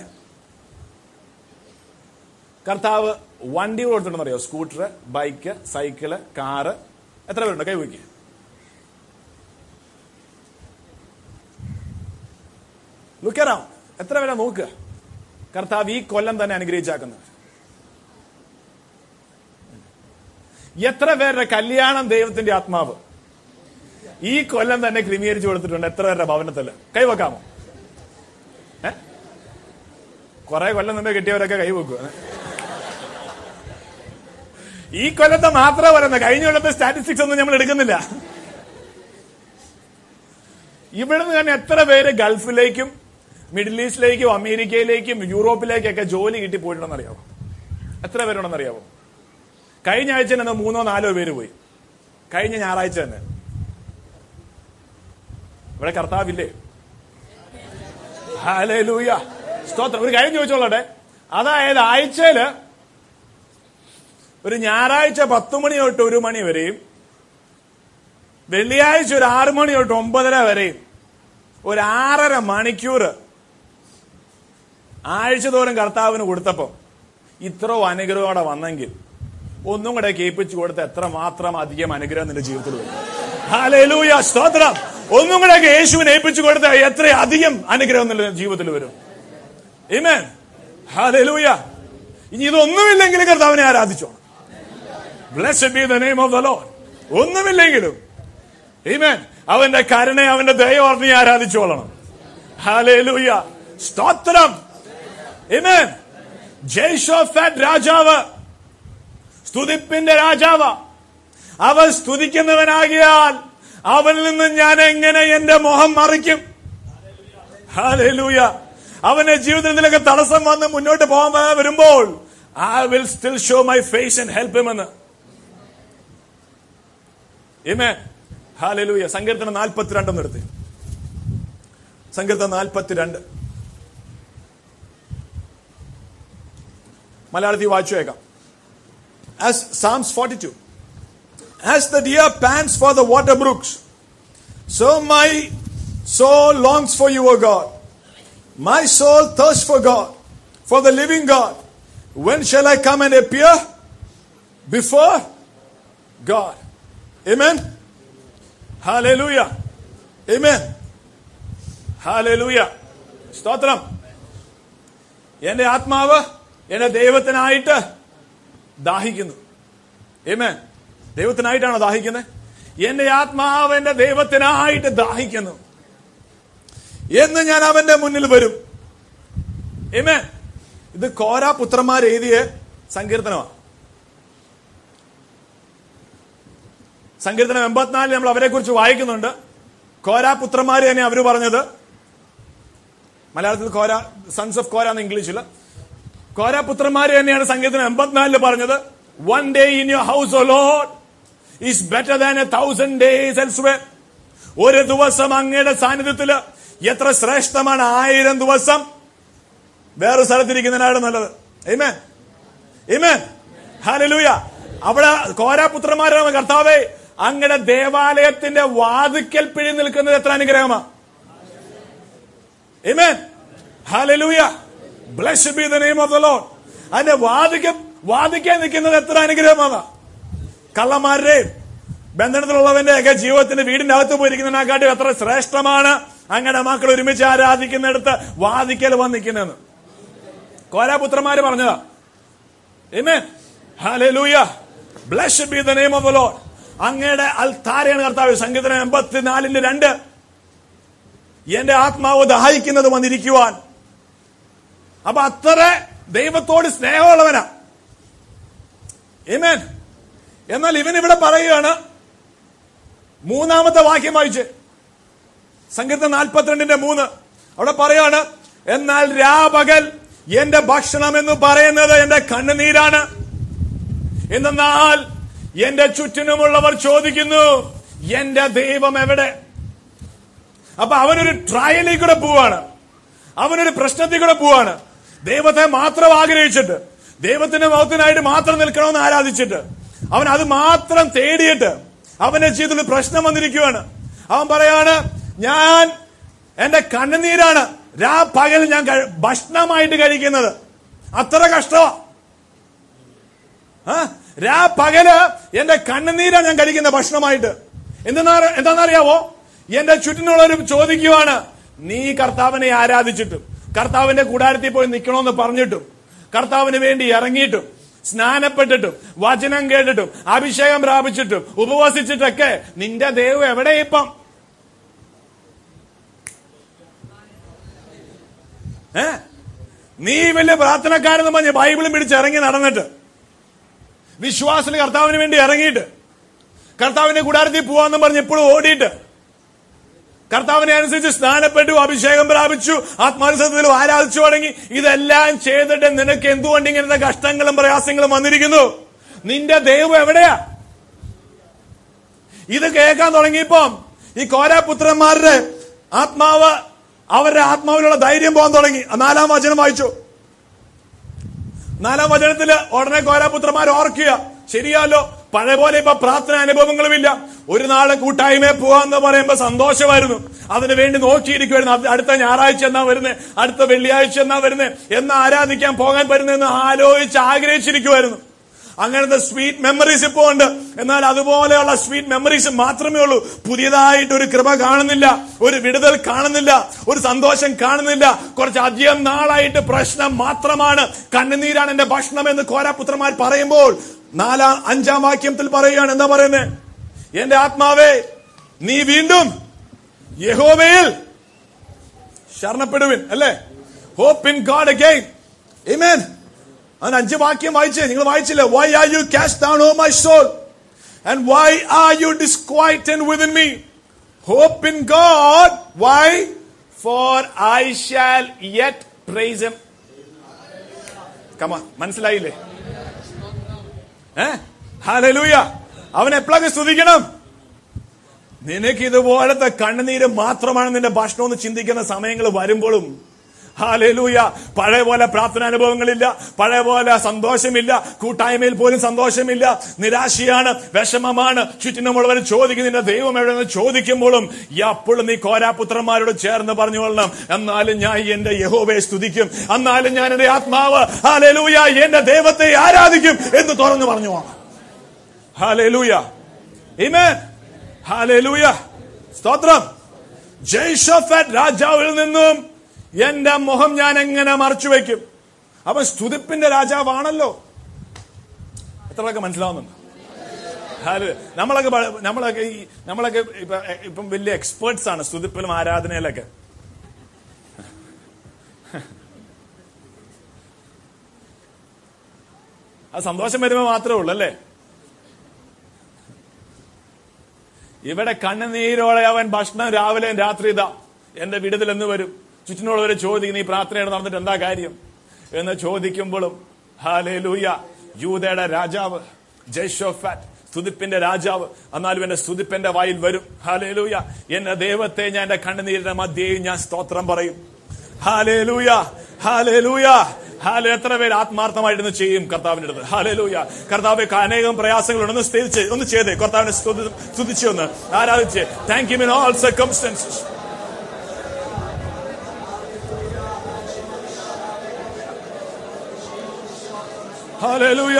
കർത്താവ് വണ്ടി കൊടുത്തിട്ടുണ്ടെന്ന് അറിയോ? Scooter, bike, cycle, car. എത്ര പേരുണ്ട്? കൈ വയ്ക്കുക. Look around. എത്ര പേരെ നോക്കുക? കർത്താവ് ഈ കൊല്ലം തന്നെ അനുഗ്രഹിച്ചാക്കുന്നത്. എത്ര പേരുടെ കല്യാണം ദൈവത്തിന്റെ ആത്മാവ് ഈ കൊല്ലം തന്നെ ക്രമീകരിച്ചു കൊടുത്തിട്ടുണ്ട്? എത്ര പേരുടെ ഭവനത്തില്? കൈവെക്കാമോ? ഏ കുറെ കൊല്ലം മുമ്പേ കിട്ടിയവരൊക്കെ കൈവെക്കുക. ഈ കൊല്ലത്തെ മാത്രമേ പറയുന്നത്, കഴിഞ്ഞ കൊല്ലത്തെ സ്റ്റാറ്റിസ്റ്റിക്സ് ഒന്നും നമ്മൾ എടുക്കുന്നില്ല. ഇവിടുന്ന് തന്നെ എത്ര പേര് ഗൾഫിലേക്കും മിഡിൽ ഈസ്റ്റിലേക്കും അമേരിക്കയിലേക്കും യൂറോപ്പിലേക്കൊക്കെ ജോലി കിട്ടി പോയിട്ടുണ്ടെന്ന് അറിയാവോ? എത്ര പേരുണ്ടെന്ന് അറിയാവോ? കഴിഞ്ഞ ആഴ്ച തന്നെ മൂന്നോ നാലോ പേര് പോയി. കഴിഞ്ഞ ഞായറാഴ്ച തന്നെ. ഇവിടെ കർത്താവില്ലേ? ഹല്ലേലൂയ. സ്തോത്രം. ഒരു കാര്യം ചോദിച്ചോളട്ടെ. അതായത് ആഴ്ചയില് ഒരു ഞായറാഴ്ച പത്ത് മണി തൊട്ട് ഒരു മണി വരെയും, വെള്ളിയാഴ്ച ഒരു ആറു മണി തൊട്ട് ഒമ്പതര വരെയും ഒരു ആറര മണിക്കൂർ ആഴ്ച തോറും കർത്താവിന് കൊടുത്തപ്പോ ഇത്ര അനുഗ്രഹത്തോടെ വന്നെങ്കിൽ ഒന്നും കൂടെ കേൾപ്പിച്ചു കൊടുത്ത എത്ര മാത്രം അധികം അനുഗ്രഹം നിന്റെ ജീവിതത്തിൽ വരും. ഹല്ലേലൂയ. സ്തോത്രം. ഒന്നും കൂടെ യേശുവിനെ ഏൽപ്പിച്ചു കൊടുത്ത എത്ര അധികം അനുഗ്രഹം നിന്റെ ജീവിതത്തിൽ വരും. ആമേൻ. ഹല്ലേലൂയ. ഇനി ഇതൊന്നുമില്ലെങ്കിലും കർത്താവിനെ ആരാധിച്ചോ. Blessed be the name of the Lord. ഒന്നുമില്ലെങ്കിലും ആമേൻ, അവന്റെ കരുണ, അവന്റെ ദയ ഓർത്ത് ആരാധിച്ചോളണം. ഹല്ലേലൂയ. സ്തോത്രം. ആമേൻ. ജയശോഫാത്ത് രാജാവ് സ്തുതിപ്പിന്റെ രാജാവ്. അവൻ സ്തുതിക്കുന്നവനാകിയാൽ അവനിൽ നിന്ന് ഞാൻ എങ്ങനെ എന്റെ മോഹം മറിക്കും? ഹല്ലേലൂയ. അവന്റെ ജീവിതത്തിലൊക്കെ തടസ്സം വന്ന് മുന്നോട്ട് പോകാൻ വരുമ്പോൾ I will still show my face and help him എന്ന്. ആമേൻ. ഹല്ലേലൂയ. സങ്കീർത്തനം നാൽപ്പത്തിരണ്ട് നിർത്തി. സങ്കീർത്തനം നാൽപ്പത്തിരണ്ട് മലയാളത്തിൽ വായിച്ചേക്കാം. As Psalms forty-two. As the deer pants for the water brooks, so my soul longs for you, O God. My soul thirsts for God, for the living God. When shall I come and appear before God? Amen. Hallelujah. Amen. Hallelujah. സ്തോത്രം. എന്റെ ആത്മാവ് എന്റെ ദൈവത്തിനായിട്ട് ദാഹിക്കുന്നു. ആമേൻ. ദൈവത്തിനായിട്ടാണോ ദാഹിക്കുന്നത്? എന്റെ ആത്മാവ് എന്റെ ദൈവത്തിനായിട്ട് ദാഹിക്കുന്നു എന്ന് ഞാൻ അവന്റെ മുന്നിൽ വരും. ആമേൻ. ഇത് കോരാ പുത്രന്മാർ എഴുതിയ സങ്കീർത്തനമാണ്. സങ്കീർത്തനം എൺപത്തിനാലിൽ നമ്മൾ അവരെ കുറിച്ച് വായിക്കുന്നുണ്ട്. കോരാ പുത്രന്മാര് തന്നെ അവര് പറഞ്ഞത്. മലയാളത്തിൽ കോര, സൺസ് ഓഫ് കോര എന്ന് ഇംഗ്ലീഷിൽ. കോരാ പുത്രന്മാര് തന്നെയാണ് സങ്കീർത്തനം എൺപത്തിനാലില് പറഞ്ഞത്. One day in your house O Lord is better than a thousand days elsewhere. ഒരു ദിവസം അങ്ങയുടെ സാന്നിധ്യത്തില് എത്ര ശ്രേഷ്ഠമാണ് ആയിരം ദിവസം വേറെ സ്ഥലത്തിരിക്കുന്നതിനാണ് നല്ലത്. ആമേൻ. ആമേൻ. ഹല്ലേലൂയ. അവിടെ കോരാപുത്രന്മാരാണ് കർത്താവേ അങ്ങയുടെ ദേവാലയത്തിന്റെ വാതിക്കൽ പിഴി നിൽക്കുന്നത് എത്ര അനുഗ്രഹമാണ്. ആമേൻ. ഹല്ലേലൂയ. Blessed be the name of the Lord. അതിന്റെ വാതിക്ക വാതിക്കാൻ നിൽക്കുന്നത് എത്ര അനുഗ്രഹമാണ്. കള്ളന്മാരുടെയും ബന്ധനത്തിലുള്ളവന്റെ ഒക്കെ ജീവിതത്തിന്റെ വീടിന്റെ അകത്ത് പോയിരിക്കുന്നതിനെക്കാട്ടും എത്ര ശ്രേഷ്ഠമാണ് അങ്ങയുടെ മക്കൾ ഒരുമിച്ച് ആരാധിക്കുന്നിടത്ത് വാതിക്കൽ വന്നിരിക്കുന്നതെന്ന് കോരാപുത്രന്മാര് പറഞ്ഞതാ. ആമേൻ. ഹല്ലേലൂയ. Blessed be the name of the Lord. അങ്ങയുടെ അൽത്താരയാണ് കർത്താവ്. സങ്കീർത്തനം എൺപത്തിനാലിന്റെ രണ്ട്. എന്റെ ആത്മാവ് ദാഹിക്കുന്നത് വന്നിരിക്കുവാൻ. അപ്പൊ അത്ര ദൈവത്തോട് സ്നേഹമുള്ളവനാ. ആമേൻ. എന്നാൽ ഇവൻ ഇവിടെ പറയുകയാണ്, മൂന്നാമത്തെ വാക്യം വായിച്ച് സങ്കീർത്തനം നാൽപ്പത്തിരണ്ടിന്റെ മൂന്ന്. അവിടെ പറയാണ്, എന്നാൽ രാപകൽ എന്റെ ഭക്ഷണം എന്ന് പറയുന്നത് എന്റെ കണ്ണുനീരാണ്. എന്നാൽ എന്റെ ചുറ്റിനുമുള്ളവർ ചോദിക്കുന്നു എന്റെ ദൈവം എവിടെ. അപ്പൊ അവനൊരു ട്രയലിൽ കൂടെ പോവാണ്, അവനൊരു പ്രശ്നത്തിൽ കൂടെ പോവാണ്. ദൈവത്തെ മാത്രം ആഗ്രഹിച്ചിട്ട്, ദൈവത്തിന്റെ മൗത്തിനായിട്ട് മാത്രം നിൽക്കണമെന്ന് ആരാധിച്ചിട്ട്, അവൻ അത് മാത്രം തേടിയിട്ട് അവന്റെ ജീവിതത്തിൽ പ്രശ്നം വന്നിരിക്കുകയാണ്. അവൻ പറയാണ്, ഞാൻ എന്റെ കണ്ണുനീരാണ് രാ പകൽ ഞാൻ ഭക്ഷണമായിട്ട് കഴിക്കുന്നത്. അത്ര കഷ്ടമാ. രാ പകല് എന്റെ കണ്ണുനീരാണ് ഞാൻ കഴിക്കുന്ന ഭക്ഷണമായിട്ട്. എന്താ എന്താണെന്നറിയാവോ? എന്റെ ചുറ്റിനുള്ളവരും ചോദിക്കുവാണ്, നീ കർത്താവിനെ ആരാധിച്ചിട്ടും കർത്താവിന്റെ കൂടാരത്തിൽ പോയി നിൽക്കണമെന്ന് പറഞ്ഞിട്ടും കർത്താവിന് വേണ്ടി ഇറങ്ങിയിട്ടും സ്നാനപ്പെട്ടിട്ടും വചനം കേട്ടിട്ടും അഭിഷേകം പ്രാപിച്ചിട്ടും ഉപവസിച്ചിട്ടൊക്കെ നിന്റെ ദൈവം എവിടെ ഇപ്പം? ഏ നീ വലിയ പ്രാർത്ഥനക്കാരെന്ന് പറഞ്ഞ് ബൈബിളും പിടിച്ച് ഇറങ്ങി നടന്നിട്ട്, വിശ്വാസത്തിൽ കർത്താവിന് വേണ്ടി ഇറങ്ങിയിട്ട്, കർത്താവിന്റെ കൂടാരത്തിൽ പോവാന്നും പറഞ്ഞ് എപ്പോഴും ഓടിയിട്ട്, കർത്താവിനെ അനുസരിച്ച് സ്നാനപ്പെട്ടു, അഭിഷേകം പ്രാപിച്ചു, ആത്മാനുസരണത്തിൽ ആരാധിച്ചു തുടങ്ങി, ഇതെല്ലാം ചെയ്തിട്ട് നിനക്ക് എന്തുകൊണ്ട് ഇങ്ങനത്തെ കഷ്ടങ്ങളും പ്രയാസങ്ങളും വന്നിരിക്കുന്നു? നിന്റെ ദൈവം എവിടെയാ? ഇത് കേൾക്കാൻ തുടങ്ങിയപ്പം ഈ കോരാപുത്രന്മാരുടെ ആത്മാവ്, അവരുടെ ആത്മാവിലുള്ള ധൈര്യം പോകാൻ തുടങ്ങി. നാലാം വചനം വായിച്ചു. നാലാം വചനത്തില് ഉടനെ കോരാപുത്രന്മാർ ഓർക്കുക, ശരിയാലോ, പഴയ പോലെ ഇപ്പൊ പ്രാർത്ഥന അനുഭവങ്ങളുമില്ല. ഒരു നാളെ കൂട്ടായ്മയെ പോവാന്ന് പറയുമ്പോ സന്തോഷമായിരുന്നു, അതിനു വേണ്ടി നോക്കിയിരിക്കുവായിരുന്നു. അടുത്ത ഞായറാഴ്ച എന്നാ വരുന്നത്, അടുത്ത വെള്ളിയാഴ്ച എന്നാ വരുന്നത്, എന്ന് ആരാധിക്കാൻ പോകാൻ പറ്റുന്നതെന്ന് ആലോചിച്ച് ആഗ്രഹിച്ചിരിക്കുമായിരുന്നു. അങ്ങനത്തെ സ്വീറ്റ് മെമ്മറീസ് ഇപ്പോ ഉണ്ട്. എന്നാൽ അതുപോലെയുള്ള സ്വീറ്റ് മെമ്മറീസ് മാത്രമേ ഉള്ളൂ. പുതിയതായിട്ട് ഒരു കൃപ കാണുന്നില്ല, ഒരു വിടുതൽ കാണുന്നില്ല, ഒരു സന്തോഷം കാണുന്നില്ല. കുറച്ച് അധികം നാളായിട്ട് പ്രശ്നം മാത്രമാണ്. കണ്ണുനീരാണ് എന്റെ ഭക്ഷണം എന്ന് കോരാപുത്രന്മാർ പറയുമ്പോൾ നാലാം അഞ്ചാം വാക്യത്തിൽ പറയുകയാണ്, എന്താ പറയുന്നത്? എന്റെ ആത്മാവേ നീ വീണ്ടും യഹോവയിൽ ശരണപ്പെടുവിൻ, അല്ലേ? Hope in God again. ആമേൻ. അതിന് അഞ്ച് വാക്യം വായിച്ചേ, നിങ്ങൾ വായിച്ചില്ലേ? Why are you cast down O my soul and why are you disquieted within me? Hope in God. Why? For I shall yet praise him. Come on, മനസ്സിലായില്ലേ? ഏഹ് ഹല്ലേലൂയ. അവൻ എപ്പോഴൊക്കെ സ്തുതിക്കണം? നിനക്ക് ഇതുപോലത്തെ കണ്ണുനീര് മാത്രമാണ് നിന്റെ ഭക്ഷണം എന്ന് ചിന്തിക്കുന്ന സമയങ്ങൾ വരുമ്പോഴും, ഹല്ലേലൂയ, പഴയ പോലെ പ്രാർത്ഥനാനുഭവങ്ങളില്ല, പഴയ പോലെ സന്തോഷമില്ല, കൂട്ടായ്മയിൽ പോലും സന്തോഷമില്ല, നിരാശയാണ്, വിഷമമാണ്, ചുറ്റിനുമുള്ളവർ ചോദിക്കും നിന്റെ ദൈവം എവിടെയെന്ന് ചോദിക്കുമ്പോഴും എപ്പോഴും നീ കോരാപുത്രന്മാരോട് ചേർന്ന് പറഞ്ഞുകൊള്ളണം, എന്നാലും ഞാൻ എന്റെ യഹോവയെ സ്തുതിക്കും, എന്നാലും ഞാൻ എന്റെ ആത്മാവ് ഹല്ലേലൂയ എന്റെ ദൈവത്തെ ആരാധിക്കും എന്ന് തുറന്നു പറഞ്ഞു. ഹല്ലേലൂയ. ആമേൻ. ഹല്ലേലൂയ. സ്തോത്രം. ജയശോഫാത്ത് രാജാവിൽ നിന്നും എന്റെ മുഖം ഞാൻ എങ്ങനെ മറച്ചു വയ്ക്കും? അവൻ സ്തുതിപ്പിന്റെ രാജാവാണല്ലോ. എത്രയൊക്കെ മനസ്സിലാവുന്നുണ്ട്? നമ്മളൊക്കെ നമ്മളൊക്കെ ഈ നമ്മളൊക്കെ ഇപ്പൊ ഇപ്പം വലിയ എക്സ്പേർട്സ് ആണ് സ്തുതിപ്പിലും ആരാധനയിലൊക്കെ. അത് സന്തോഷം വരുമ്പോൾ മാത്രമേ ഉള്ളൂ അല്ലേ? ഇവിടെ കണ്ണുനീരോടെ അവൻ ഭക്ഷണം രാവിലെയും രാത്രി ഇതാ എന്റെ വിടുതൽ എന്ന് വരും. ചുറ്റിനുള്ളവരെ ചോദിക്കും, നീ പ്രാർത്ഥനയുടെ നടന്നിട്ട് എന്താ കാര്യം എന്ന് ചോദിക്കുമ്പോഴും ഹല്ലേലൂയ, യൂദയുടെ രാജാവ് ജയശോഫാറ്റ്, സ്തുതിപ്പിന്റെ രാജാവ്, എന്നാലും എന്റെ സ്തുതിപ്പിന്റെ വായിൽ വരും. ഹല്ലേലൂയ, എന്റെ ദൈവത്തെ ഞാൻ എന്റെ കണ്ണുനീരിന്റെ മധ്യേയും ഞാൻ സ്തോത്രം പറയും. ഹല്ലേലൂയ, ഹല്ലേലൂയ, ഹാലെ. എത്ര പേര് ആത്മാർത്ഥമായിട്ടൊന്ന് ചെയ്യും കർത്താവിന്റെ അടുത്ത്? ഹല്ലേലൂയ. കർത്താവ് അനേകം പ്രയാസങ്ങളുണ്ട്, ഒന്ന് സ്തുതിച്ച് ഒന്ന് ചെയ്തേ, കർത്താവിനെ സ്തുതിച്ച് ഒന്ന് ആരാധിച്ച്. Thank you in all circumstances. ഹല്ലേലൂയ.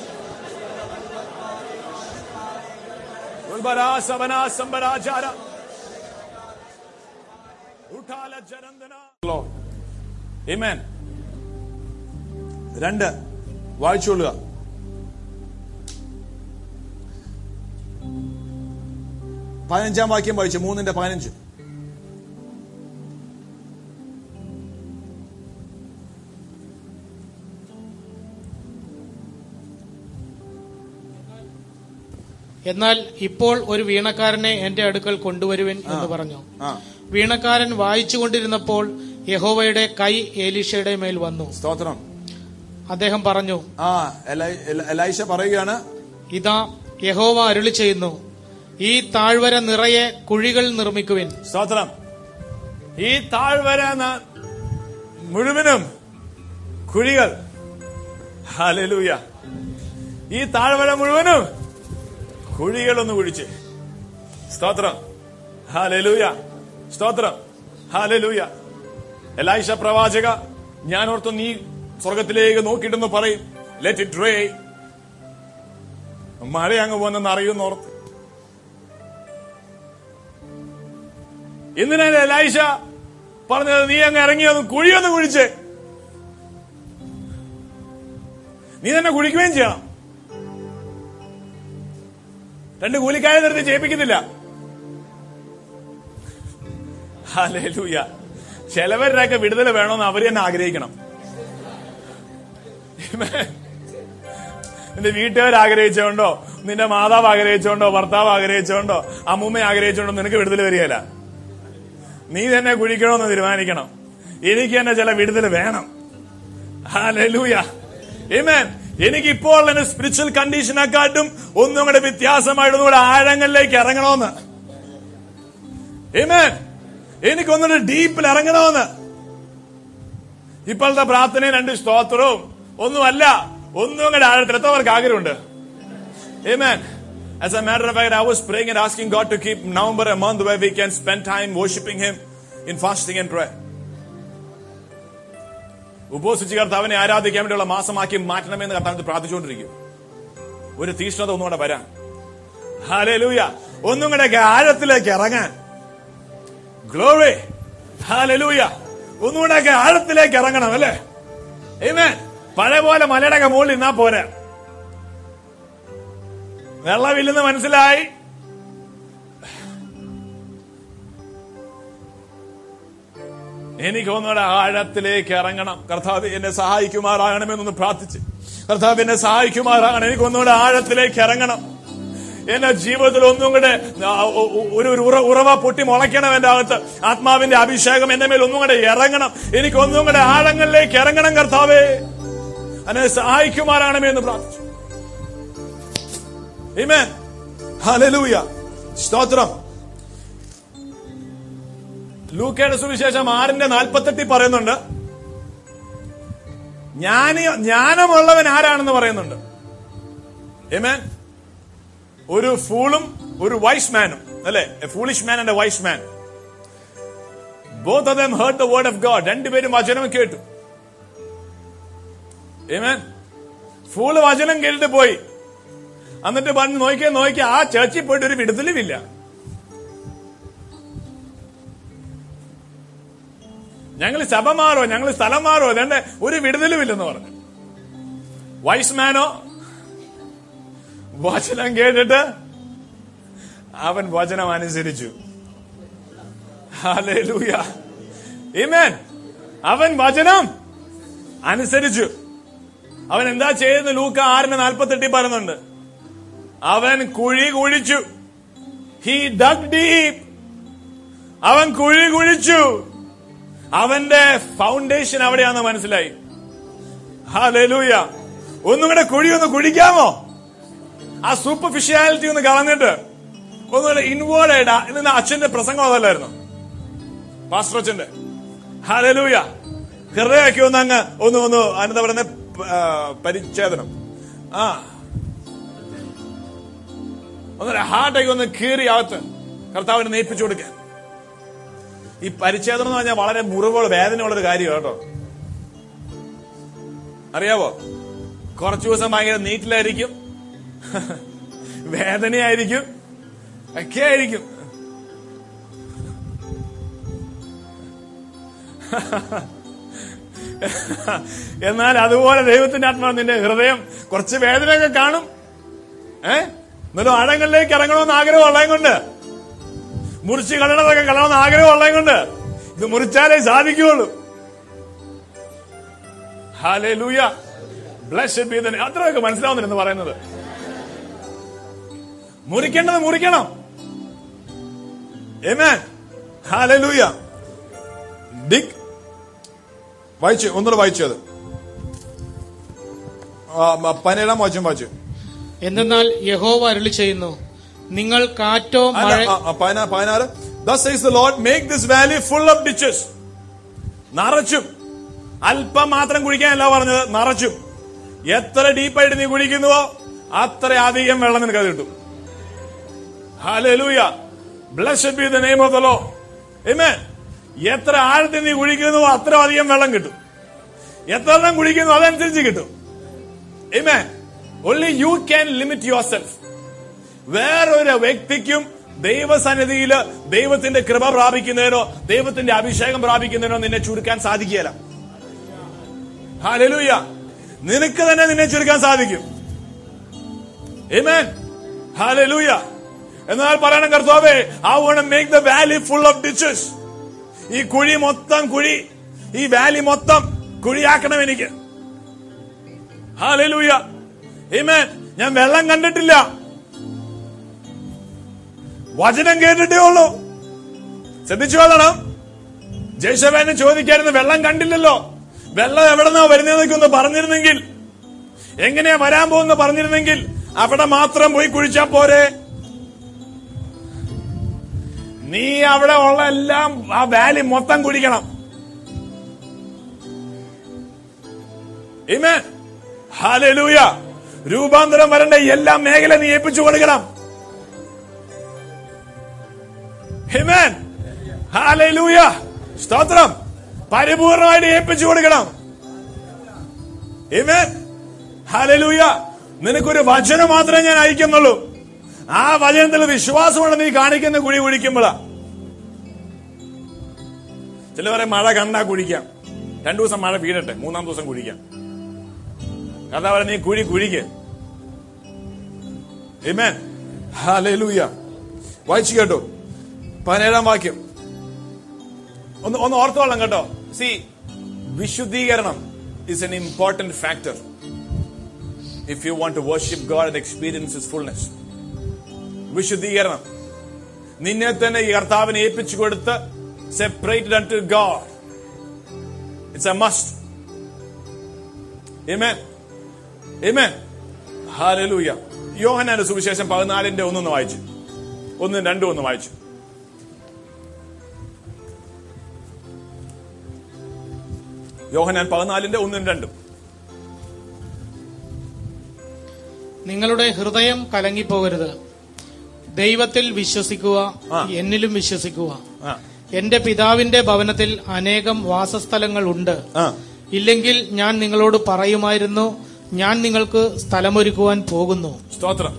ഉൽബരാ സബനാ സംബരാജാര ഉഠാല ജനന്ദന. ആമേൻ. രണ്ട് വായിച്ചോളുക. പതിനഞ്ചാം വാക്യം വായിച്ചു, മൂന്നിന്റെ പതിനഞ്ച്. എന്നാൽ ഇപ്പോൾ ഒരു വീണക്കാരനെ എന്റെ അടുക്കൽ കൊണ്ടുവരുവിൻ എന്ന് പറഞ്ഞു. വീണക്കാരൻ വായിച്ചുകൊണ്ടിരുന്നപ്പോൾ യഹോവയുടെ കൈ എലീശയുടെ മേൽ വന്നു. സ്തോത്രം. അദ്ദേഹം പറഞ്ഞു, ആ എലീശ പറയുകയാണ്, ഇതാ യഹോവ അരുളി ചെയ്യുന്നു, ഈ താഴ്വര നിറയെ കുഴികൾ നിർമ്മിക്കുവിൻ. സ്തോത്രം. ഈ താഴ്വര മുഴുവനും കുഴികൾ. ഹല്ലേലൂയ. ഈ താഴ്വര മുഴുവനും കുഴികളൊന്ന് കുഴിച്ച്. സ്തോത്രം. ഹല്ലേലൂയ. സ്തോത്രം. ഹല്ലേലൂയ. എലീശ പ്രവാചക, ഞാൻ ഓർത്തു നീ സ്വർഗത്തിലേക്ക് നോക്കിയിട്ടെന്ന് പറയും, ലെറ്റ് ഇറ്റ് റെയിൻ, മഴ അങ്ങ് പോകുന്നെന്ന് അറിയുന്നോർത്ത്. എന്തിനാണ് എലീശ പറഞ്ഞത്? നീ അങ്ങ് ഇറങ്ങിയൊന്ന് കുഴിയൊന്ന് കുഴിച്ച്. നീ തന്നെ കുഴിക്കുകയും ചെയ്യണം. രണ്ട് കൂലിക്കാരെ നിർത്തി ചെയ്യിപ്പിക്കുന്നില്ല. ഹല്ലേലൂയ. ചിലവരുടെയൊക്കെ വിടുതൽ വേണമെന്ന് അവർ തന്നെ ആഗ്രഹിക്കണം. നിന്റെ വീട്ടുകാർ ആഗ്രഹിച്ചോണ്ടോ, നിന്റെ മാതാവ് ആഗ്രഹിച്ചോണ്ടോ, ഭർത്താവ് ആഗ്രഹിച്ചോണ്ടോ, അമ്മൂമ്മ ആഗ്രഹിച്ചോണ്ടോ നിനക്ക് വിടുതൽ വരികയില്ല. നീ തന്നെ കുഴിക്കണമെന്ന് തീരുമാനിക്കണം. എനിക്ക് തന്നെ ചില വിടുതൽ വേണം. ഹല്ലേലൂയ. ആമേൻ. എനിക്കിപ്പോൾ എന്റെ സ്പിരിച്വൽ കണ്ടീഷനെക്കാട്ടും ഒന്നും കൂടെ വ്യത്യാസമായിട്ട് ഒന്നുകൂടെ ആഴങ്ങളിലേക്ക് ഇറങ്ങണമെന്ന്. ആമേൻ. എനിക്കൊന്നുകൂടെ ഡീപ്പിൽ ഇറങ്ങണമെന്ന്. ഇപ്പോഴത്തെ പ്രാർത്ഥനയും രണ്ട് സ്തോത്രവും ഒന്നുമല്ല, ഒന്നും കൂടെ ആഴത്തിൽ എത്രവർക്ക് ആഗ്രഹമുണ്ട്? Amen. As a matter of fact, I was praying and asking God to keep November a month where we can spend time worshiping Him in fasting and prayer. ഉപവസിച്ച് കർത്താവിനെ ആരാധിക്കാൻ വേണ്ടിയുള്ള മാസമാക്കി മാറ്റണമെന്ന് കർത്താവിന് പ്രാർത്ഥിച്ചുകൊണ്ടിരിക്കും. ഒരു തീഷ്ണത ഒന്നുകൂടെ വരാൻ. ഹല്ലേലൂയ. ഒന്നും കൂടെ ആഴത്തിലേക്ക് ഇറങ്ങാൻ. ഗ്ലോറി. ഹല്ലേലൂയ. ഒന്നുകൂടെ ആഴത്തിലേക്ക് ഇറങ്ങണം അല്ലേ? ആമേൻ. പഴയ പോലെ മലയുടെ മുകളിൽ നിന്നാ പോരാ. വെള്ളമില്ലെന്ന് മനസ്സിലായി. എനിക്ക് ഒന്നുകൂടെ ആഴത്തിലേക്ക് ഇറങ്ങണം. കർത്താവ് എന്നെ സഹായിക്കുമാറാകണമെന്നൊന്ന് പ്രാർത്ഥിച്ച്, കർത്താവ് എന്നെ സഹായിക്കുമാറാകണം. എനിക്ക് ഒന്നുകൂടെ ആഴത്തിലേക്ക് ഇറങ്ങണം. എന്റെ ജീവിതത്തിൽ ഒന്നും കൂടെ ഒരു ഉറവ പൊട്ടി മുളയ്ക്കണം. എന്റെ അകത്ത് ആത്മാവിന്റെ അഭിഷേകം എന്റെ മേൽ ഒന്നും കൂടെ ഇറങ്ങണം. എനിക്ക് ഒന്നും കൂടെ ആഴങ്ങളിലേക്ക് ഇറങ്ങണം. കർത്താവേ എന്നെ സഹായിക്കുമാറാകണമേ എന്ന് പ്രാർത്ഥിച്ചു. ആമേൻ. ഹല്ലേലൂയ. സ്തോത്രം. ലൂക്കയുടെ സുവിശേഷം ആറിന്റെ നാൽപ്പത്തെട്ടിൽ പറയുന്നുണ്ട്, ജ്ഞാനി ജ്ഞാനമുള്ളവൻ ആരാണെന്ന് പറയുന്നുണ്ട്. ആമേൻ. ഒരു ഫൂളും ഒരു വൈസ് മാനും അല്ലെ? A foolish man and a wise man. Both of them heard the word of God. രണ്ടുപേരും വചനം കേട്ടു. ആമേൻ. ഫൂള് വചനം കേട്ടിട്ട് പോയി. എന്നിട്ട് പറഞ്ഞ് നോക്കിയാ നോക്കിയാ ആ ചർച്ചിൽ പോയിട്ട് ഒരു വിടുതലുമില്ല. ഞങ്ങൾ സഭ മാറോ, ഞങ്ങൾ സ്ഥലം മാറോ, അതെന്റെ ഒരു വിടുതലുമില്ലെന്ന് പറഞ്ഞു. വൈസ്മാനോ വചനം കേട്ടിട്ട് അവൻ വചനം അനുസരിച്ചു. ഹല്ലേലൂയ, ആമേൻ. അവൻ വചനം അനുസരിച്ചു. അവൻ എന്താ ചെയ്യുന്നത്? ലൂക്ക ആറിന് നാൽപ്പത്തെട്ടിൽ പറയുന്നുണ്ട്, അവൻ കുഴി കുഴിച്ചു. He dug deep. അവൻ കുഴി കുഴിച്ചു. അവന്റെ ഫൗണ്ടേഷൻ അവിടെയാണെന്ന് മനസ്സിലായി. ഹല്ലേലൂയ. ഒന്നും കൂടെ കുഴി ഒന്ന് കുഴിക്കാമോ? ആ സൂപ്പർഫിഷ്യാലിറ്റി ഒന്ന് കളഞ്ഞിട്ട് ഒന്നുകൂടെ ഇൻവേർഡ് ആയിട്ടാ. ഇന്ന് അച്ഛന്റെ പ്രസംഗം അതല്ലായിരുന്നു, പാസ്റ്റർ അച്ഛന്റെ. ഹല്ലേലൂയ. ഹൃദയമൊക്കെ ഒന്ന് അങ്ങ് ഒന്ന് ഒന്ന് എന്താ പറയുന്ന പരിച്ഛേദനം, ആ ഒന്നര ഹാർട്ടൊക്കെ ഒന്ന് കീറി അകത്ത് കർത്താവിനെ നേപ്പിച്ചു കൊടുക്കാൻ. ഈ പരിച്ഛേദനം എന്ന് പറഞ്ഞാൽ വളരെ മുറിവുള്ള വേദനയുള്ളൊരു കാര്യമാണ് കേട്ടോ. അറിയാവോ? കുറച്ചു ദിവസം ഭയങ്കര നീറ്റിലായിരിക്കും, വേദനയായിരിക്കും, ഒക്കെ ആയിരിക്കും. എന്നാൽ അതുപോലെ ദൈവത്തിന്റെ ആത്മാവ് നിന്റെ ഹൃദയം കുറച്ച് വേദനയൊക്കെ കാണും. ഏഹ് എന്നാലും ആഴങ്ങളിലേക്ക് ഇറങ്ങണമെന്ന് ആഗ്രഹം ഉള്ളതും കൊണ്ട്, മുറിച്ച് കളയണതൊക്കെ കളയണമെന്ന് ആഗ്രഹം ഉള്ളതും കൊണ്ട് ഇത് മുറിച്ചാലേ സാധിക്കുകയുള്ളൂ. ഹല്ലേലൂയ, ബ്ലെസ്ഡ് ബി ദ നെയിം. അത്രയൊക്കെ മനസ്സിലാവുന്നില്ലെന്ന് പറയുന്നത്. മുറിക്കേണ്ടത് മുറിക്കണം. ആമേൻ. ഹല്ലേലൂയ. ഡിക് വായിച്ചു, ഒന്നുകൂടെ വായിച്ചു. അത് പതിനേഴാം വായിച്ചും വായിച്ചു. എന്തെന്നാൽ യഹോവ അരുളി ചെയ്യുന്നു, നിങ്ങൾ കാറ്റോ പതിനാറ്. Thus says the Lord, make this valley full of ditches. നിറച്ചും. അല്പം മാത്രം കുഴിക്കാനല്ല പറഞ്ഞത്, നിറച്ചും. എത്ര ഡീപ്പായിട്ട് നീ കുഴിക്കുന്നുവോ അത്ര അധികം വെള്ളം നിനക്ക് അത് കിട്ടും. ഹല്ലേലൂയ, blessed be the name of the Lord. ആമേൻ. എത്ര ആഴത്തിൽ നീ കുഴിക്കുന്നുവോ അത്ര അധികം വെള്ളം കിട്ടും. എത്ര എണ്ണം കുഴിക്കുന്നു അതനുസരിച്ച് കിട്ടും. ആമേൻ. Only you can limit yourself. വേറൊരു വ്യക്തിക്കും ദൈവസന്നിധിയിൽ ദൈവത്തിന്റെ കൃപ പ്രാപിക്കുന്നതിനോ ദൈവത്തിന്റെ അഭിഷേകം പ്രാപിക്കുന്നതിനോ നിന്നെ ചുരുക്കാൻ സാധിക്കുകയില്ല. ഹല്ലേലൂയ. നിനക്ക് തന്നെ നിന്നെ ചുരുക്കാൻ സാധിക്കും. ആമേൻ. ഹല്ലേലൂയ. എന്നാൽ പറയണം, കർത്താവേ, I want to make the valley full of ditches. ഈ കുഴി മൊത്തം കുഴി, ഈ വാലി മൊത്തം കുഴിയാക്കണം എനിക്ക്. ഹല്ലേലൂയ. ആമേൻ. ഞാൻ വെള്ളം കണ്ടിട്ടില്ല, വചനം കേട്ടിട്ടേ ഉള്ളൂ. ശ്രദ്ധിച്ചു കൊള്ളണം. ജയ്ഷവേനെ ചോദിക്കായിരുന്നു, വെള്ളം കണ്ടില്ലല്ലോ, വെള്ളം എവിടെന്നാ വരുന്നതെന്നൊക്കെ ഒന്ന് പറഞ്ഞിരുന്നെങ്കിൽ, എങ്ങനെയാ വരാൻ പോകുന്ന പറഞ്ഞിരുന്നെങ്കിൽ അവിടെ മാത്രം പോയി കുഴിച്ചാ പോരെ. നീ അവിടെ ഉള്ള എല്ലാം ആ വാലി മൊത്തം കുടിക്കണം. ആമേൻ. ഹല്ലേലൂയ. രൂപാന്തരം വരേണ്ട എല്ലാ മേഖല നീ ഏൽപ്പിച്ചു കൊടുക്കണം. ആമേൻ. ഹല്ലേലൂയ. സ്തോത്രം. പരിപൂർണമായിട്ട് ഏൽപ്പിച്ചു കൊടുക്കണം. ആമേൻ. ഹല്ലേലൂയ. നിനക്കൊരു വചനം മാത്രമേ ഞാൻ അയക്കുന്നുള്ളൂ. ആ വചനത്തിൽ വിശ്വാസമാണ് നീ കാണിക്കുന്ന കുഴി കുഴിക്കുമ്പോഴാ. ചിലവരെ മഴ കണ്ടാ കുഴിക്കാം, രണ്ടു ദിവസം മഴ വീഴട്ടെ, മൂന്നാം ദിവസം കുഴിക്കാം. കഥാ നീ കുഴി കുഴിക്ക്. ആമേൻ. ഹല്ലേലൂയ. വായിച്ചു കേട്ടോ പതിനേഴാം വാക്യം. ഒന്ന് ഒന്ന് ഓർത്തോളാം കേട്ടോ. സി, വിശുദ്ധീകരണം is an important factor if you want to worship God and experience His fullness. വിശുദ്ധീകരണം നിന്നെ തന്നെ ഈ കർത്താവിനെ ഏൽപ്പിച്ചു കൊടുത്ത് separated unto God. It's a must. Amen. Amen. Hallelujah. യോഹന്നാന്റെ സുവിശേഷം പതിനാലിന്റെ ഒന്നൊന്ന് വായിച്ചു, ഒന്നും രണ്ടും ഒന്ന് വായിച്ചു. യോഹന്നാൻ പതിനാലിന്റെ ഒന്നും രണ്ടും. നിങ്ങളുടെ ഹൃദയം കലങ്ങിപ്പോകരുത്. ദൈവത്തിൽ വിശ്വസിക്കുക, എന്നിലും വിശ്വസിക്കുക. എന്റെ പിതാവിന്റെ ഭവനത്തിൽ അനേകം വാസസ്ഥലങ്ങൾ ഉണ്ട്. ഇല്ലെങ്കിൽ ഞാൻ നിങ്ങളോട് പറയുമായിരുന്നു, ഞാൻ നിങ്ങൾക്ക് സ്ഥലമൊരുക്കുവാൻ പോകുന്നു. സ്തോത്രം.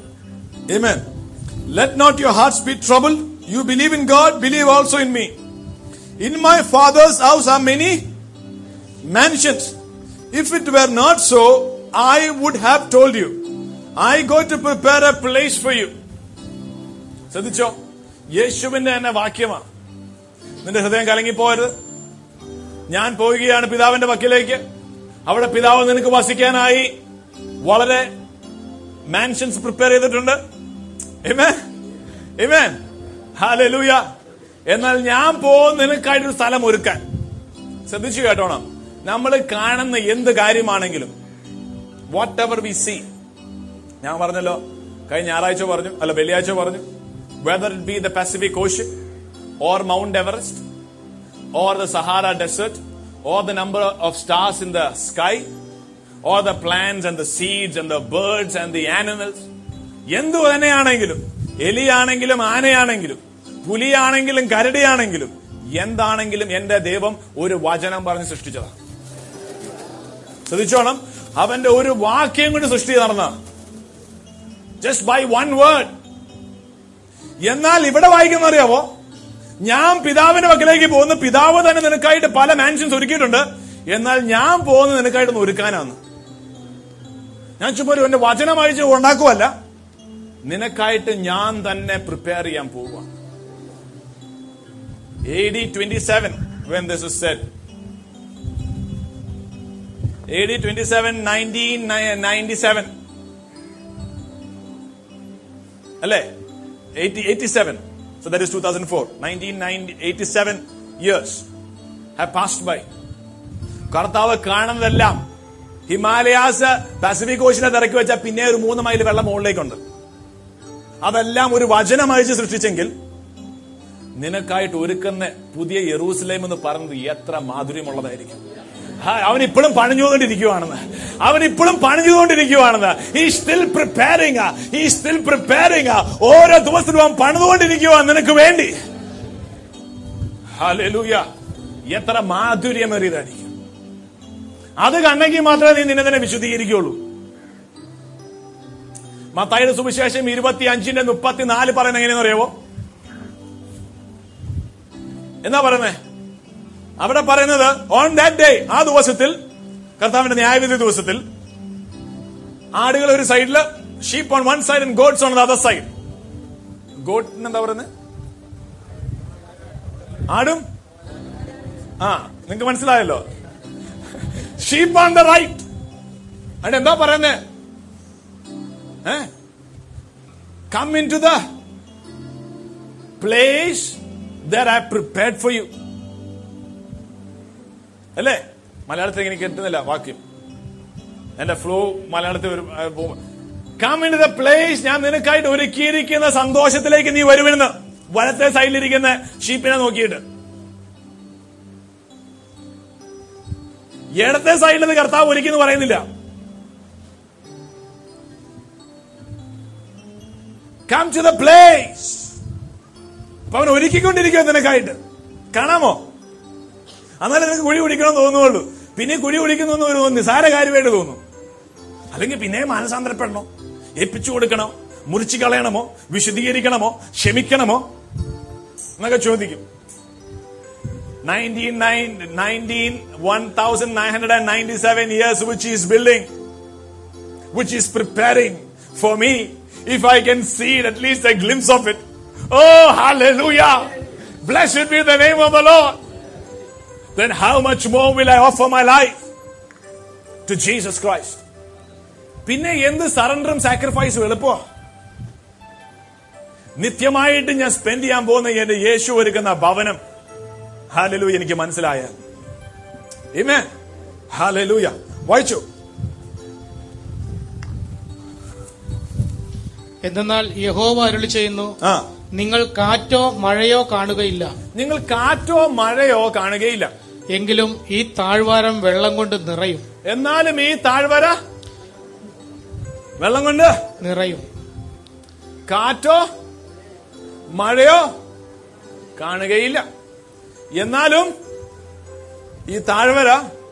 Amen. Let not your hearts be troubled. You believe in God, believe also in me. In my father's house are many mansions. If it were not so, I would have told you. I go to prepare a place for you. ശ്രദ്ധിച്ചോ, യേശുവിന്റെ തന്നെ വാക്യമാണ്. നിന്റെ ഹൃദയം കലങ്ങിപ്പോയത്. ഞാൻ പോവുകയാണ് പിതാവിന്റെ പക്കലേക്ക്. അവിടെ പിതാവ് നിനക്ക് വസിക്കാനായി വളരെ മാൻഷൻസ് പ്രിപ്പയർ ചെയ്തിട്ടുണ്ട്. ആമേൻ, ആമേൻ, ഹല്ലേലൂയ. എന്നാൽ ഞാൻ പോകുന്ന നിനക്കായിട്ടൊരു സ്ഥലം ഒരുക്കാൻ. ശ്രദ്ധിച്ചു കേട്ടോണം. നമ്മൾ കാണുന്ന എന്ത് കാര്യമാണെങ്കിലും, വാട്ട് എവർ വി സീ, ഞാൻ പറഞ്ഞല്ലോ, കഴിഞ്ഞ ഞായറാഴ്ച പറഞ്ഞു, അല്ല വെള്ളിയാഴ്ച പറഞ്ഞു, whether it be the Pacific Ocean or Mount Everest or the Sahara Desert or the number of stars in the sky or the plants and the seeds and the birds and the animals, എന്തു തന്നെയാണെങ്കിലും, എലിയാണെങ്കിലും ആനയാണെങ്കിലും പുലിയാണെങ്കിലും കരടിയാണെങ്കിലും എന്താണെങ്കിലും എന്റെ ദൈവം ഒരു വചനം പറഞ്ഞ് സൃഷ്ടിച്ചതാണ്. ശ്രദ്ധിച്ചോണം, അവന്റെ ഒരു വാക്യം കൊണ്ട് സൃഷ്ടി നടന്ന, ജസ്റ്റ് ബൈ വൺ വേർഡ്. എന്നാൽ ഇവിടെ വായിക്കുന്ന അറിയാവോ, ഞാൻ പിതാവിന്റെ പക്കലേക്ക് പോകുന്ന, പിതാവ് തന്നെ നിനക്കായിട്ട് പല മാൻഷൻസ് ഒരുക്കിയിട്ടുണ്ട്, എന്നാൽ ഞാൻ പോകുന്ന നിനക്കായിട്ടൊന്ന് ഒരുക്കാനാണ്. ഞാൻ ചുമ്മാ എന്റെ വചനം അയച്ച് ഉണ്ടാക്കുവല്ല, നിനക്കായിട്ട് ഞാൻ തന്നെ പ്രിപ്പയർ ചെയ്യാൻ പോവുക. A D twenty-seven, when this is said, A D twenty-seven, nineteen ninety-seven, അല്ലേ, eighty-seven. So that is two thousand four. nineteen eighty-seven years have passed by. കർത്താവ് കാണുന്നതെല്ലാം ഹിമാലയാസ് പസഫിക് ഓഷ്യനെ ഇറക്കി വെച്ചാൽ പിന്നെ ഒരു മൂന്ന് മൈൽ വെള്ളം മുകളിലേക്കുണ്ട്. അതെല്ലാം ഒരു വചനം അയച്ച് സൃഷ്ടിച്ചെങ്കിൽ നിനക്കായിട്ട് ഒരുക്കുന്ന പുതിയ യെറൂസലേം എന്ന് പറയുന്നത് എത്ര മാധുര്യമുള്ളതായിരിക്കും. അവൻ ഇപ്പോഴും പണിഞ്ഞുകൊണ്ടിരിക്കുവാണെന്ന്, അവൻ ഇപ്പോഴും പണിഞ്ഞുകൊണ്ടിരിക്കുവാണെന്ന്. He is still preparing, he is still preparing. ഓരോ ദിവസവും അവൻ പണിതുകൊണ്ടിരിക്കുവാൻ നിനക്ക് വേണ്ടി. ഹല്ലേലൂയ. എത്ര മാധുര്യമേറിയതായിരിക്കും. അത് കണ്ടെങ്കിൽ മാത്രമേ നീ നിന്നെ തന്നെ വിശുദ്ധീകരിക്കുള്ളൂ. മത്തായിയുടെ സുവിശേഷം ഇരുപത്തി അഞ്ചിന്റെ മുപ്പത്തിനാല് പറയുന്നത് എങ്ങനെയെന്ന് അറിയാവോ? എന്നാ പറയുന്നേ? അവിടെ പറയുന്നത്, ഓൺ ദാറ്റ് ഡേ, ആ ദിവസത്തിൽ, കർത്താവിന്റെ ന്യായവിധി ദിവസത്തിൽ, ആടുകൾ ഒരു സൈഡില്, sheep on one side and goats on the other side. ഗോട്ടിന് എന്താ പറയുന്നത്? ആടും. ആ, നിങ്ങക്ക് മനസ്സിലായല്ലോ. Sheep on the right. അവിടെ എന്താ പറയുന്നത്? Come in to the place that I prepared for you. അല്ലേ? മലയാളത്തിൽ എനിക്ക് കിട്ടുന്നില്ല വാക്യം, എന്റെ ഫ്ലോ മലയാളത്തിൽ ഒരു come in to the place, ഞാൻ നിനക്കായിട്ട് ഒരുക്കിയിരിക്കുന്ന സന്തോഷത്തിലേക്ക് നീ വരുമെന്ന്. വലത്തെ സൈഡിലിരിക്കുന്ന ഷീപ്പിനെ നോക്കിയിട്ട്. ഇടത്തെ സൈഡിൽ നിന്ന് കർത്താവ് ഒരുക്കിന്ന് പറയുന്നില്ല. Come to the place. അപ്പൊ അവൻ ഒരുക്കിക്കൊണ്ടിരിക്കുക നിനക്കായിട്ട്. കാണാമോ? എന്നാലും നിനക്ക് കുഴി കുടിക്കണമെന്ന് തോന്നുള്ളൂ. പിന്നെ കുഴി കുടിക്കുന്നു ഒരു നിസാര കാര്യമായിട്ട് തോന്നും. അല്ലെങ്കിൽ പിന്നെ മാനസാന്തരപ്പെടണോ, ഏൽപ്പിച്ചു കൊടുക്കണോ, മുറിച്ചു കളയണമോ, വിശദീകരിക്കണമോ, ക്ഷമിക്കണമോ എന്നൊക്കെ ചോദിക്കും. nineteen ninety-seven years which is building, which is preparing for me. If I can see it, at least a glimpse of it. Oh, hallelujah. Blessed be the name of the Lord. Then how much more will I offer my life to Jesus Christ? പിന്നെ എന്ത് സറണ്ടറും സാക്രിഫൈസും എളുപ്പമോ? നിത്യമായിട്ട് ഞാൻ spend ചെയ്യാൻ പോകുന്ന എന്റെ യേശു ഒരുക്കുന്ന ഭവനം, ഹല്ലേലൂയ, എനിക്ക് മനസ്സിലായ. ആമേൻ, ഹല്ലേലൂയ. വായിച്ചു. എന്തെന്നാൽ യഹോവ അരുളി ചെയ്യുന്നു, നിങ്ങൾ കാറ്റോ മഴയോ കാണുകയില്ല. നിങ്ങൾ കാറ്റോ മഴയോ കാണുകയില്ല. എങ്കിലും ഈ താഴ്വാരം വെള്ളം കൊണ്ട് നിറയും. എന്നാലും ഈ താഴ്വര വെള്ളം കൊണ്ട് നിറയും. കാറ്റോ മഴയോ കാണുകയില്ല. എന്നാലും ഈ താഴ്വര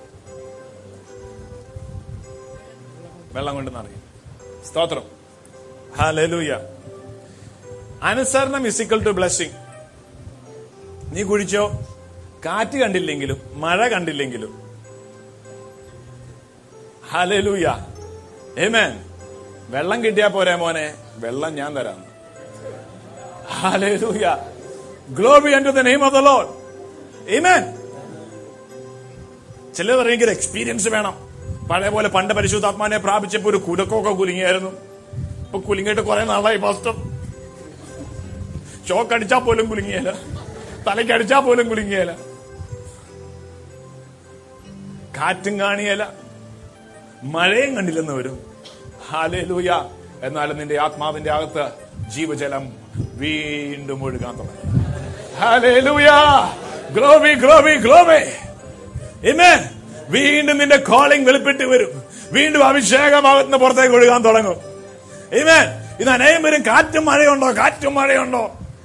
വെള്ളം കൊണ്ട് നിറയും. സ്തോത്രം. ഹല്ലേലൂയ. അനുസരണം ഇസ് ഈക്വൽ ടു ബ്ലെസ്സിംഗ്. നീ കുഴിച്ചോ, കാറ്റ് കണ്ടില്ലെങ്കിലും മഴ കണ്ടില്ലെങ്കിലും ഹല്ലേലൂയ ആമേൻ വെള്ളം കിട്ടിയാ പോരെ മോനെ, വെള്ളം ഞാൻ തരാം. ഹല്ലേലൂയ glory unto the name of the lord ആമേൻ. ചിലർ പറയുമെങ്കിൽ എക്സ്പീരിയൻസ് വേണം. പഴയ പോലെ പണ്ട് പരിശുദ്ധാത്മാവിനെ പ്രാപിച്ചപ്പോ ഒരു കുലക്കൊക്കെ കുലുങ്ങിയായിരുന്നു. ഇപ്പൊ കുലുങ്ങിയിട്ട് കുറെ നാളായി പാസ്റ്റർ. ചോക്കടിച്ചാ പോലും കുലുങ്ങിയല്ല, തലയ്ക്കടിച്ചാ പോലും കുലുങ്ങിയല്ല, കാറ്റും കാണിയല്ല, മഴയും കണ്ടില്ലെന്ന് വരും. ഹല്ലേലൂയ. എന്നാലും നിന്റെ ആത്മാവിന്റെ അകത്ത് ജീവജലം വീണ്ടും ഒഴുകാൻ തുടങ്ങി. ഹല്ലേലൂയ ഗ്ലോറി ഗ്ലോറി ഗ്ലോറി ആമേൻ. വീണ്ടും നിന്റെ കോളിംഗ് വെളിപ്പെട്ട് വരും. വീണ്ടും അഭിഷേകമാകുന്ന പുറത്തേക്ക് ഒഴുകാൻ തുടങ്ങും. ആമേൻ. ഇത് അനേകം പേരും കാറ്റും മഴയുണ്ടോ കാറ്റും മഴയുണ്ടോ.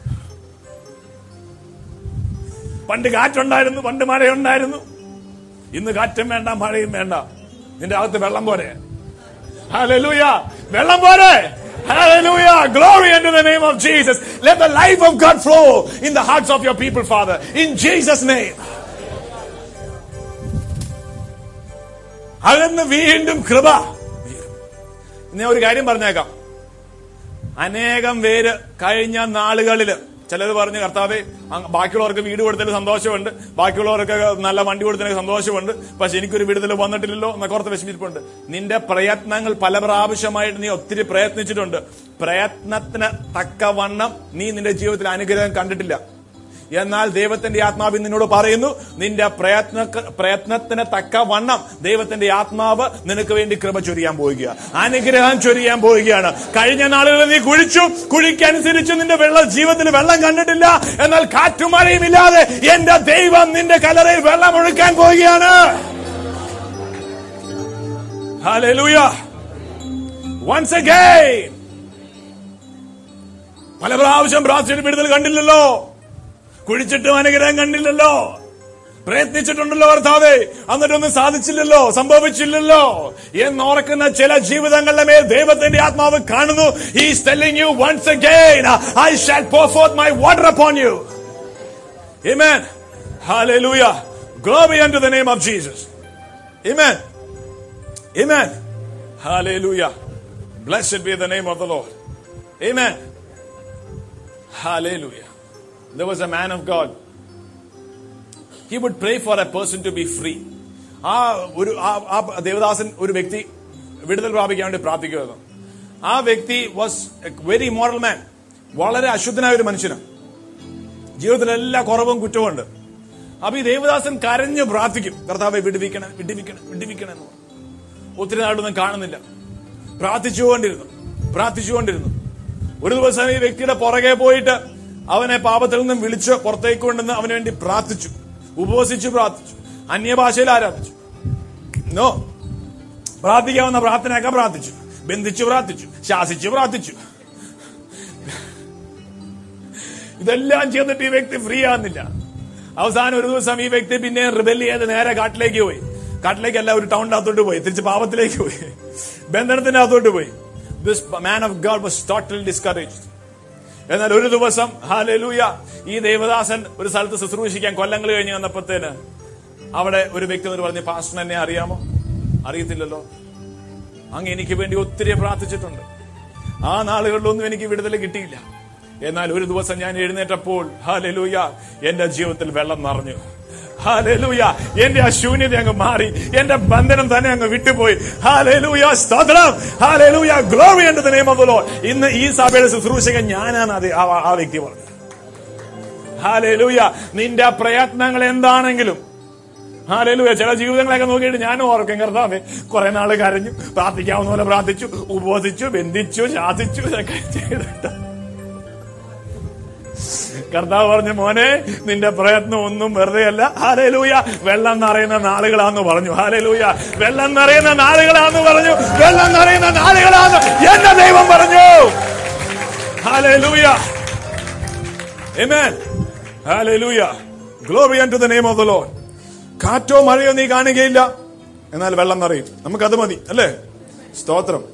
പണ്ട് കാറ്റുണ്ടായിരുന്നു, പണ്ട് മഴയുണ്ടായിരുന്നു. ഇന്ന് കാറ്റും വേണ്ട മഴയും വേണ്ട. നിന്റെ അകത്ത് വെള്ളം പോരെ. ഹല്ലേലൂയ വെള്ളം പോരെ. Hallelujah. Glory unto the name of Jesus. Let the life of God flow in the hearts of your people, Father. In Jesus' name. അകന്ന് വീണ്ടും കൃപ. ഞാൻ ഒരു കാര്യം പറഞ്ഞേക്കാം. അനേകം പേര് കഴിഞ്ഞ നാളുകളില് ചിലർ പറഞ്ഞു, കർത്താവേ ബാക്കിയുള്ളവർക്ക് വീട് കൊടുത്തതിൽ സന്തോഷമുണ്ട്, ബാക്കിയുള്ളവർക്ക് നല്ല വണ്ടി കൊടുത്തതിന് സന്തോഷമുണ്ട്, പക്ഷെ എനിക്കൊരു വിടുതൽ വന്നിട്ടില്ലല്ലോ എന്നൊക്കെ ഓർത്ത് വിഷമിച്ചിട്ടുണ്ട്. നിന്റെ പ്രയത്നങ്ങൾ പല പ്രാവശ്യമായിട്ട് നീ ഒത്തിരി പ്രയത്നിച്ചിട്ടുണ്ട്. പ്രയത്നത്തിന് തക്കവണ്ണം നീ നിന്റെ ജീവിതത്തിൽ അനുഗ്രഹം കണ്ടിട്ടില്ല. എന്നാൽ ദൈവത്തിന്റെ ആത്മാവ് നിന്നോട് പറയുന്നു, നിന്റെ പ്രയത്ന പ്രയത്നത്തിന് തക്കവണ്ണം ദൈവത്തിന്റെ ആത്മാവ് നിനക്ക് വേണ്ടി കൃപ ചൊരിയാൻ പോവുകയാണ്, അനുഗ്രഹം ചൊരിയാൻ പോവുകയാണ്. കഴിഞ്ഞ നാളുകളിൽ നീ കുഴിച്ചു, കുഴിക്കനുസരിച്ച് നിന്റെ വെള്ള ജീവിതത്തിൽ വെള്ളം കണ്ടിട്ടില്ല. എന്നാൽ കാറ്റും മഴയും ഇല്ലാതെ എന്റെ ദൈവം നിന്റെ കലറയിൽ വെള്ളം ഒഴുക്കാൻ പോവുകയാണ്. ഹല്ലേലൂയ. Once again. പല പ്രാവശ്യം പ്രാർത്ഥിച്ചിട്ട് വിടുതൽ കണ്ടില്ലല്ലോ, കുഴിച്ചിട്ടും അനുഗ്രഹം കണ്ടില്ലല്ലോ, പ്രയത്നിച്ചിട്ടുണ്ടല്ലോ കർത്താവേ, എന്നിട്ടൊന്നും സാധിച്ചില്ലല്ലോ, സംഭവിച്ചില്ലല്ലോ എന്നോർക്കുന്ന ചില ജീവിതങ്ങളുടെ മേൽ ദൈവത്തിന്റെ ആത്മാവ് കാണുന്നു. He is telling you once again, I shall pour forth my water upon you. Amen. Hallelujah. Glory unto the name of Jesus. Amen. Amen. Hallelujah. Blessed be the name of the Lord. Amen. Hallelujah. There was a man of God. He would pray for a person to be free. ആ ഒരു ആ ദേവദാസൻ ഒരു വ്യക്തി വിടുതൽ പ്രാപിക്കാൻ വേണ്ടി പ്രാർത്ഥിക്കുമായിരുന്നു. ആ വ്യക്തി was a very immoral man. വളരെ അശുദ്ധനായ ഒരു മനുഷ്യനാണ്. ജീവിതത്തിൽ എല്ലാ കുറവും കുറ്റവും ഉണ്ട്. അപ്പൊ ഈ ദേവദാസൻ കരഞ്ഞു പ്രാർത്ഥിക്കും, കർത്താവെ വിടുവിക്കണം വിടുവിക്കണം വിടുവിക്കണം എന്ന്. ഒത്തിരി നാളൊന്നും കാണുന്നില്ല. പ്രാർത്ഥിച്ചുകൊണ്ടിരുന്നു പ്രാർത്ഥിച്ചുകൊണ്ടിരുന്നു ഒരു ദിവസം ഈ വ്യക്തിയുടെ പുറകെ പോയിട്ട് അവനെ പാപത്തിൽ നിന്നും വിളിച്ച് പുറത്തേക്ക് കൊണ്ടുവന്ന് അവന് വേണ്ടി പ്രാർത്ഥിച്ചു, ഉപവസിച്ചു പ്രാർത്ഥിച്ചു, അന്യഭാഷയിൽ ആരാധിച്ചു. നോ, പ്രാർത്ഥിക്കാവുന്ന പ്രാർത്ഥനയൊക്കെ പ്രാർത്ഥിച്ചു, ബന്ധിച്ചു പ്രാർത്ഥിച്ചു, ശാസിച്ചു പ്രാർത്ഥിച്ചു. ഇതെല്ലാം ചെയ്തിട്ട് ഈ വ്യക്തി ഫ്രീ ആകുന്നില്ല. അവസാനം ഒരു ദിവസം ഈ വ്യക്തി പിന്നെ റിബെൽ ചെയ്ത് നേരെ കാട്ടിലേക്ക് പോയി. കാട്ടിലേക്കല്ല, ഒരു ടൗണിന്റെ അകത്തോട്ട് പോയി, തിരിച്ച് പാപത്തിലേക്ക് പോയി, ബന്ധനത്തിന്റെ അകത്തോട്ട് പോയി. This man of God was totally discouraged. എന്നാൽ ഒരു ദിവസം ഹല്ലേലൂയ ഈ ദേവദാസൻ ഒരു സ്ഥലത്ത് ശുശ്രൂഷിക്കാൻ കൊല്ലങ്ങൾ കഴിഞ്ഞ് വന്നപ്പോഴത്തേന് അവിടെ ഒരു വ്യക്തി എന്ന് പറഞ്ഞ്, പാസ്റ്റർ എന്നെ അറിയാമോ? അറിയത്തില്ലല്ലോ. അങ്ങ് എനിക്ക് വേണ്ടി ഒത്തിരി പ്രാർത്ഥിച്ചിട്ടുണ്ട്. ആ നാളുകളിലൊന്നും എനിക്ക് വിടുതൽ കിട്ടിയില്ല. എന്നാൽ ഒരു ദിവസം ഞാൻ എഴുന്നേറ്റപ്പോൾ ഹല്ലേലൂയ എന്റെ ജീവിതത്തിൽ വെള്ളം നിറഞ്ഞു. ഹല്ലേലൂയ എന്റെ ആ ശൂന്യത അങ്ങ് മാറി, എന്റെ ബന്ധനം തന്നെ അങ്ങ് വിട്ടുപോയി. ഹല്ലേലൂയ സ്തോത്രം. ഹല്ലേലൂയ glory unto the name of the lord. ഇന്ന് ഈ സഭയുടെ ശുശ്രൂഷകൻ ഞാനാണ് അത് ആ വ്യക്തി പറഞ്ഞത്. ഹല്ലേലൂയ. നിന്റെ പ്രയത്നങ്ങൾ എന്താണെങ്കിലും ഹല്ലേലൂയ. ചില ജീവിതങ്ങളൊക്കെ നോക്കിയിട്ട് ഞാനും ഓർക്കും, കർത്താവേ കുറെ നാള് കരഞ്ഞു, പ്രാർത്ഥിക്കാവുന്ന പോലെ പ്രാർത്ഥിച്ചു, ഉപവസിച്ചു, ബന്ധിച്ചു, ശാസിച്ചു, ഇതൊക്കെ ചെയ്തിട്ട് കർത്താവ് പറഞ്ഞു, മോനെ നിന്റെ പ്രയത്നം ഒന്നും വെറുതെയല്ല. ഹല്ലേലൂയ വെള്ളം നിറയുന്ന നാളുകളാന്ന് പറഞ്ഞു. ഹല്ലേലൂയ വെള്ളം നിറയുന്ന നാളുകളാന്ന് പറഞ്ഞു. വെള്ളം നിറയുന്ന നാളുകളാന്ന് എന്റെ ദൈവം പറഞ്ഞു. ഹല്ലേലൂയ. ആമേൻ. ഹല്ലേലൂയ. Glory unto the name of the lord. കാറ്റോ മഴയോ നീ കാണുകയില്ല, എന്നാൽ വെള്ളം നിറയും. നമുക്കത് മതി അല്ലേ? സ്തോത്രം.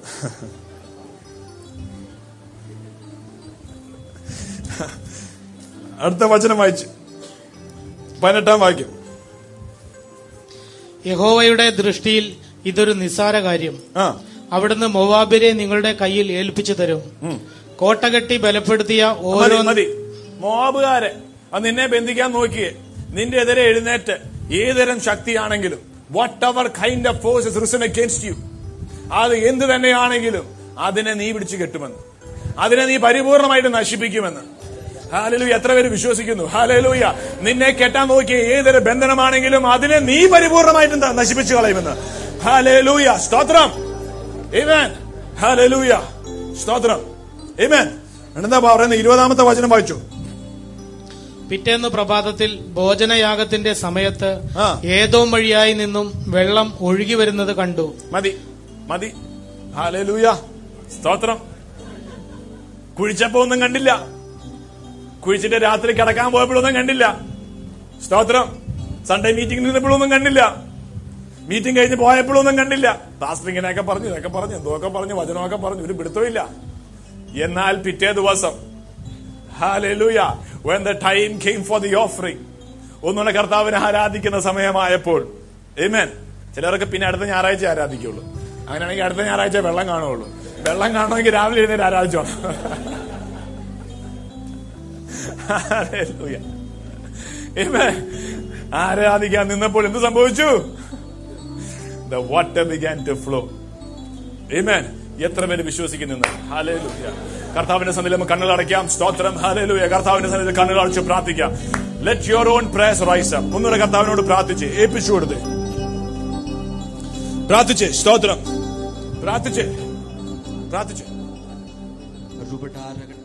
അടുത്ത വചനം വായിച്ച് പതിനെട്ടാം വാക്യം. യഹോവയുടെ ദൃഷ്ടിയിൽ ഇതൊരു നിസ്സാര കാര്യം. ആ അവിടുന്ന് മോവാബിനെ നിങ്ങളുടെ കയ്യിൽ ഏൽപ്പിച്ചു തരും. കോട്ടകെട്ടി ബലപ്പെടുത്തിയ ഓരോ മതി. മോവാബുകാരെ അത് നിന്നെ ബന്ധിക്കാൻ നോക്കിയേ, നിന്റെ എതിരെ എഴുന്നേറ്റ് ഏതരം ശക്തിയാണെങ്കിലും, whatever kind of force risen against you, അത് എന്ത് തന്നെയാണെങ്കിലും അതിനെ നീ പിടിച്ചു കെട്ടുമെന്ന്, അതിനെ നീ പരിപൂർണമായിട്ട് നശിപ്പിക്കുമെന്ന്. ഹല്ലേലൂയ. എത്ര പേര് വിശ്വസിക്കുന്നു? ഹല്ലേലൂയ. നിന്നെ കെട്ടാൻ നോക്കിയ ഏതൊരു ബന്ധനമാണെങ്കിലും അതിനെ നീ പരിപൂർണമായിട്ടും നശിപ്പിച്ചു കളയുമെന്ന്. ഹല്ലേലൂയ. സ്തോത്രം. ആമേൻ. ഹല്ലേലൂയ. സ്തോത്രം. ആമേൻ. എന്താ പറയുന്നത്? ഇരുപതാമത്തെ വചനം വായിച്ചു. പിറ്റേന്ന് പ്രഭാതത്തിൽ ഭോജനയാഗത്തിന്റെ സമയത്ത് ഏതോം വഴിയായി നിന്നും വെള്ളം ഒഴുകി വരുന്നത് കണ്ടു. മതി മതി. ഹല്ലേലൂയ. സ്തോത്രം. കുഴിച്ചപ്പോ ഒന്നും കണ്ടില്ല, കുഴിച്ചിട്ട് രാത്രി കിടക്കാൻ പോയപ്പോഴൊന്നും കണ്ടില്ല. സ്തോത്രം. സൺഡേ മീറ്റിംഗിൽ നിന്നപ്പോഴൊന്നും കണ്ടില്ല, മീറ്റിംഗ് കഴിഞ്ഞ് പോയപ്പോഴൊന്നും കണ്ടില്ല. പാസ്റ്റർ ഇങ്ങനെയൊക്കെ പറഞ്ഞു, ഇതൊക്കെ പറഞ്ഞു, എന്തോക്കെ പറഞ്ഞു, വചനമൊക്കെ പറഞ്ഞു, ഒരു പിടുത്തമില്ല. എന്നാൽ പിറ്റേ ദിവസം ഹല്ലേലൂയ, when the time came for the offering, ഒന്നുകൂടെ കർത്താവിനെ ആരാധിക്കുന്ന സമയമായപ്പോൾ, ആമേൻ. ചിലർക്ക് പിന്നെ അടുത്ത ഞായറാഴ്ച ആരാധിക്കുള്ളൂ. അങ്ങനെയാണെങ്കിൽ അടുത്ത ഞായറാഴ്ച വെള്ളം കാണുള്ളൂ. വെള്ളം കാണണമെങ്കിൽ രാവിലെ എഴുന്നേറ്റ് ആരാധിച്ചോ. ആരാധിക്കാൻ നിന്നപ്പോൾ എന്ത് സംഭവിച്ചു? The water began to flow. Amen. എത്ര പേര് വിശ്വസിക്കുന്നു? ഹല്ലേലൂയ. കർത്താവിന്റെ സന്നിധിയിൽ നമുക്ക് കണ്ണുകൾ അടയ്ക്കാം. സ്തോത്രം. ഹല്ലേലൂയ. കർത്താവിന്റെ സന്നിധിയിൽ കണ്ണുകൾ അടച്ച് പ്രാർത്ഥിക്കാം. Let your own prayers rise up. ഒന്നുകൂടെ കർത്താവിനോട് പ്രാർത്ഥിച്ച് ഏൽപ്പിച്ചു കൊടുത്ത് പ്രാർത്ഥിച്ച്. സ്തോത്രം. പ്രാർത്ഥിച്ച് പ്രാർത്ഥിച്ച്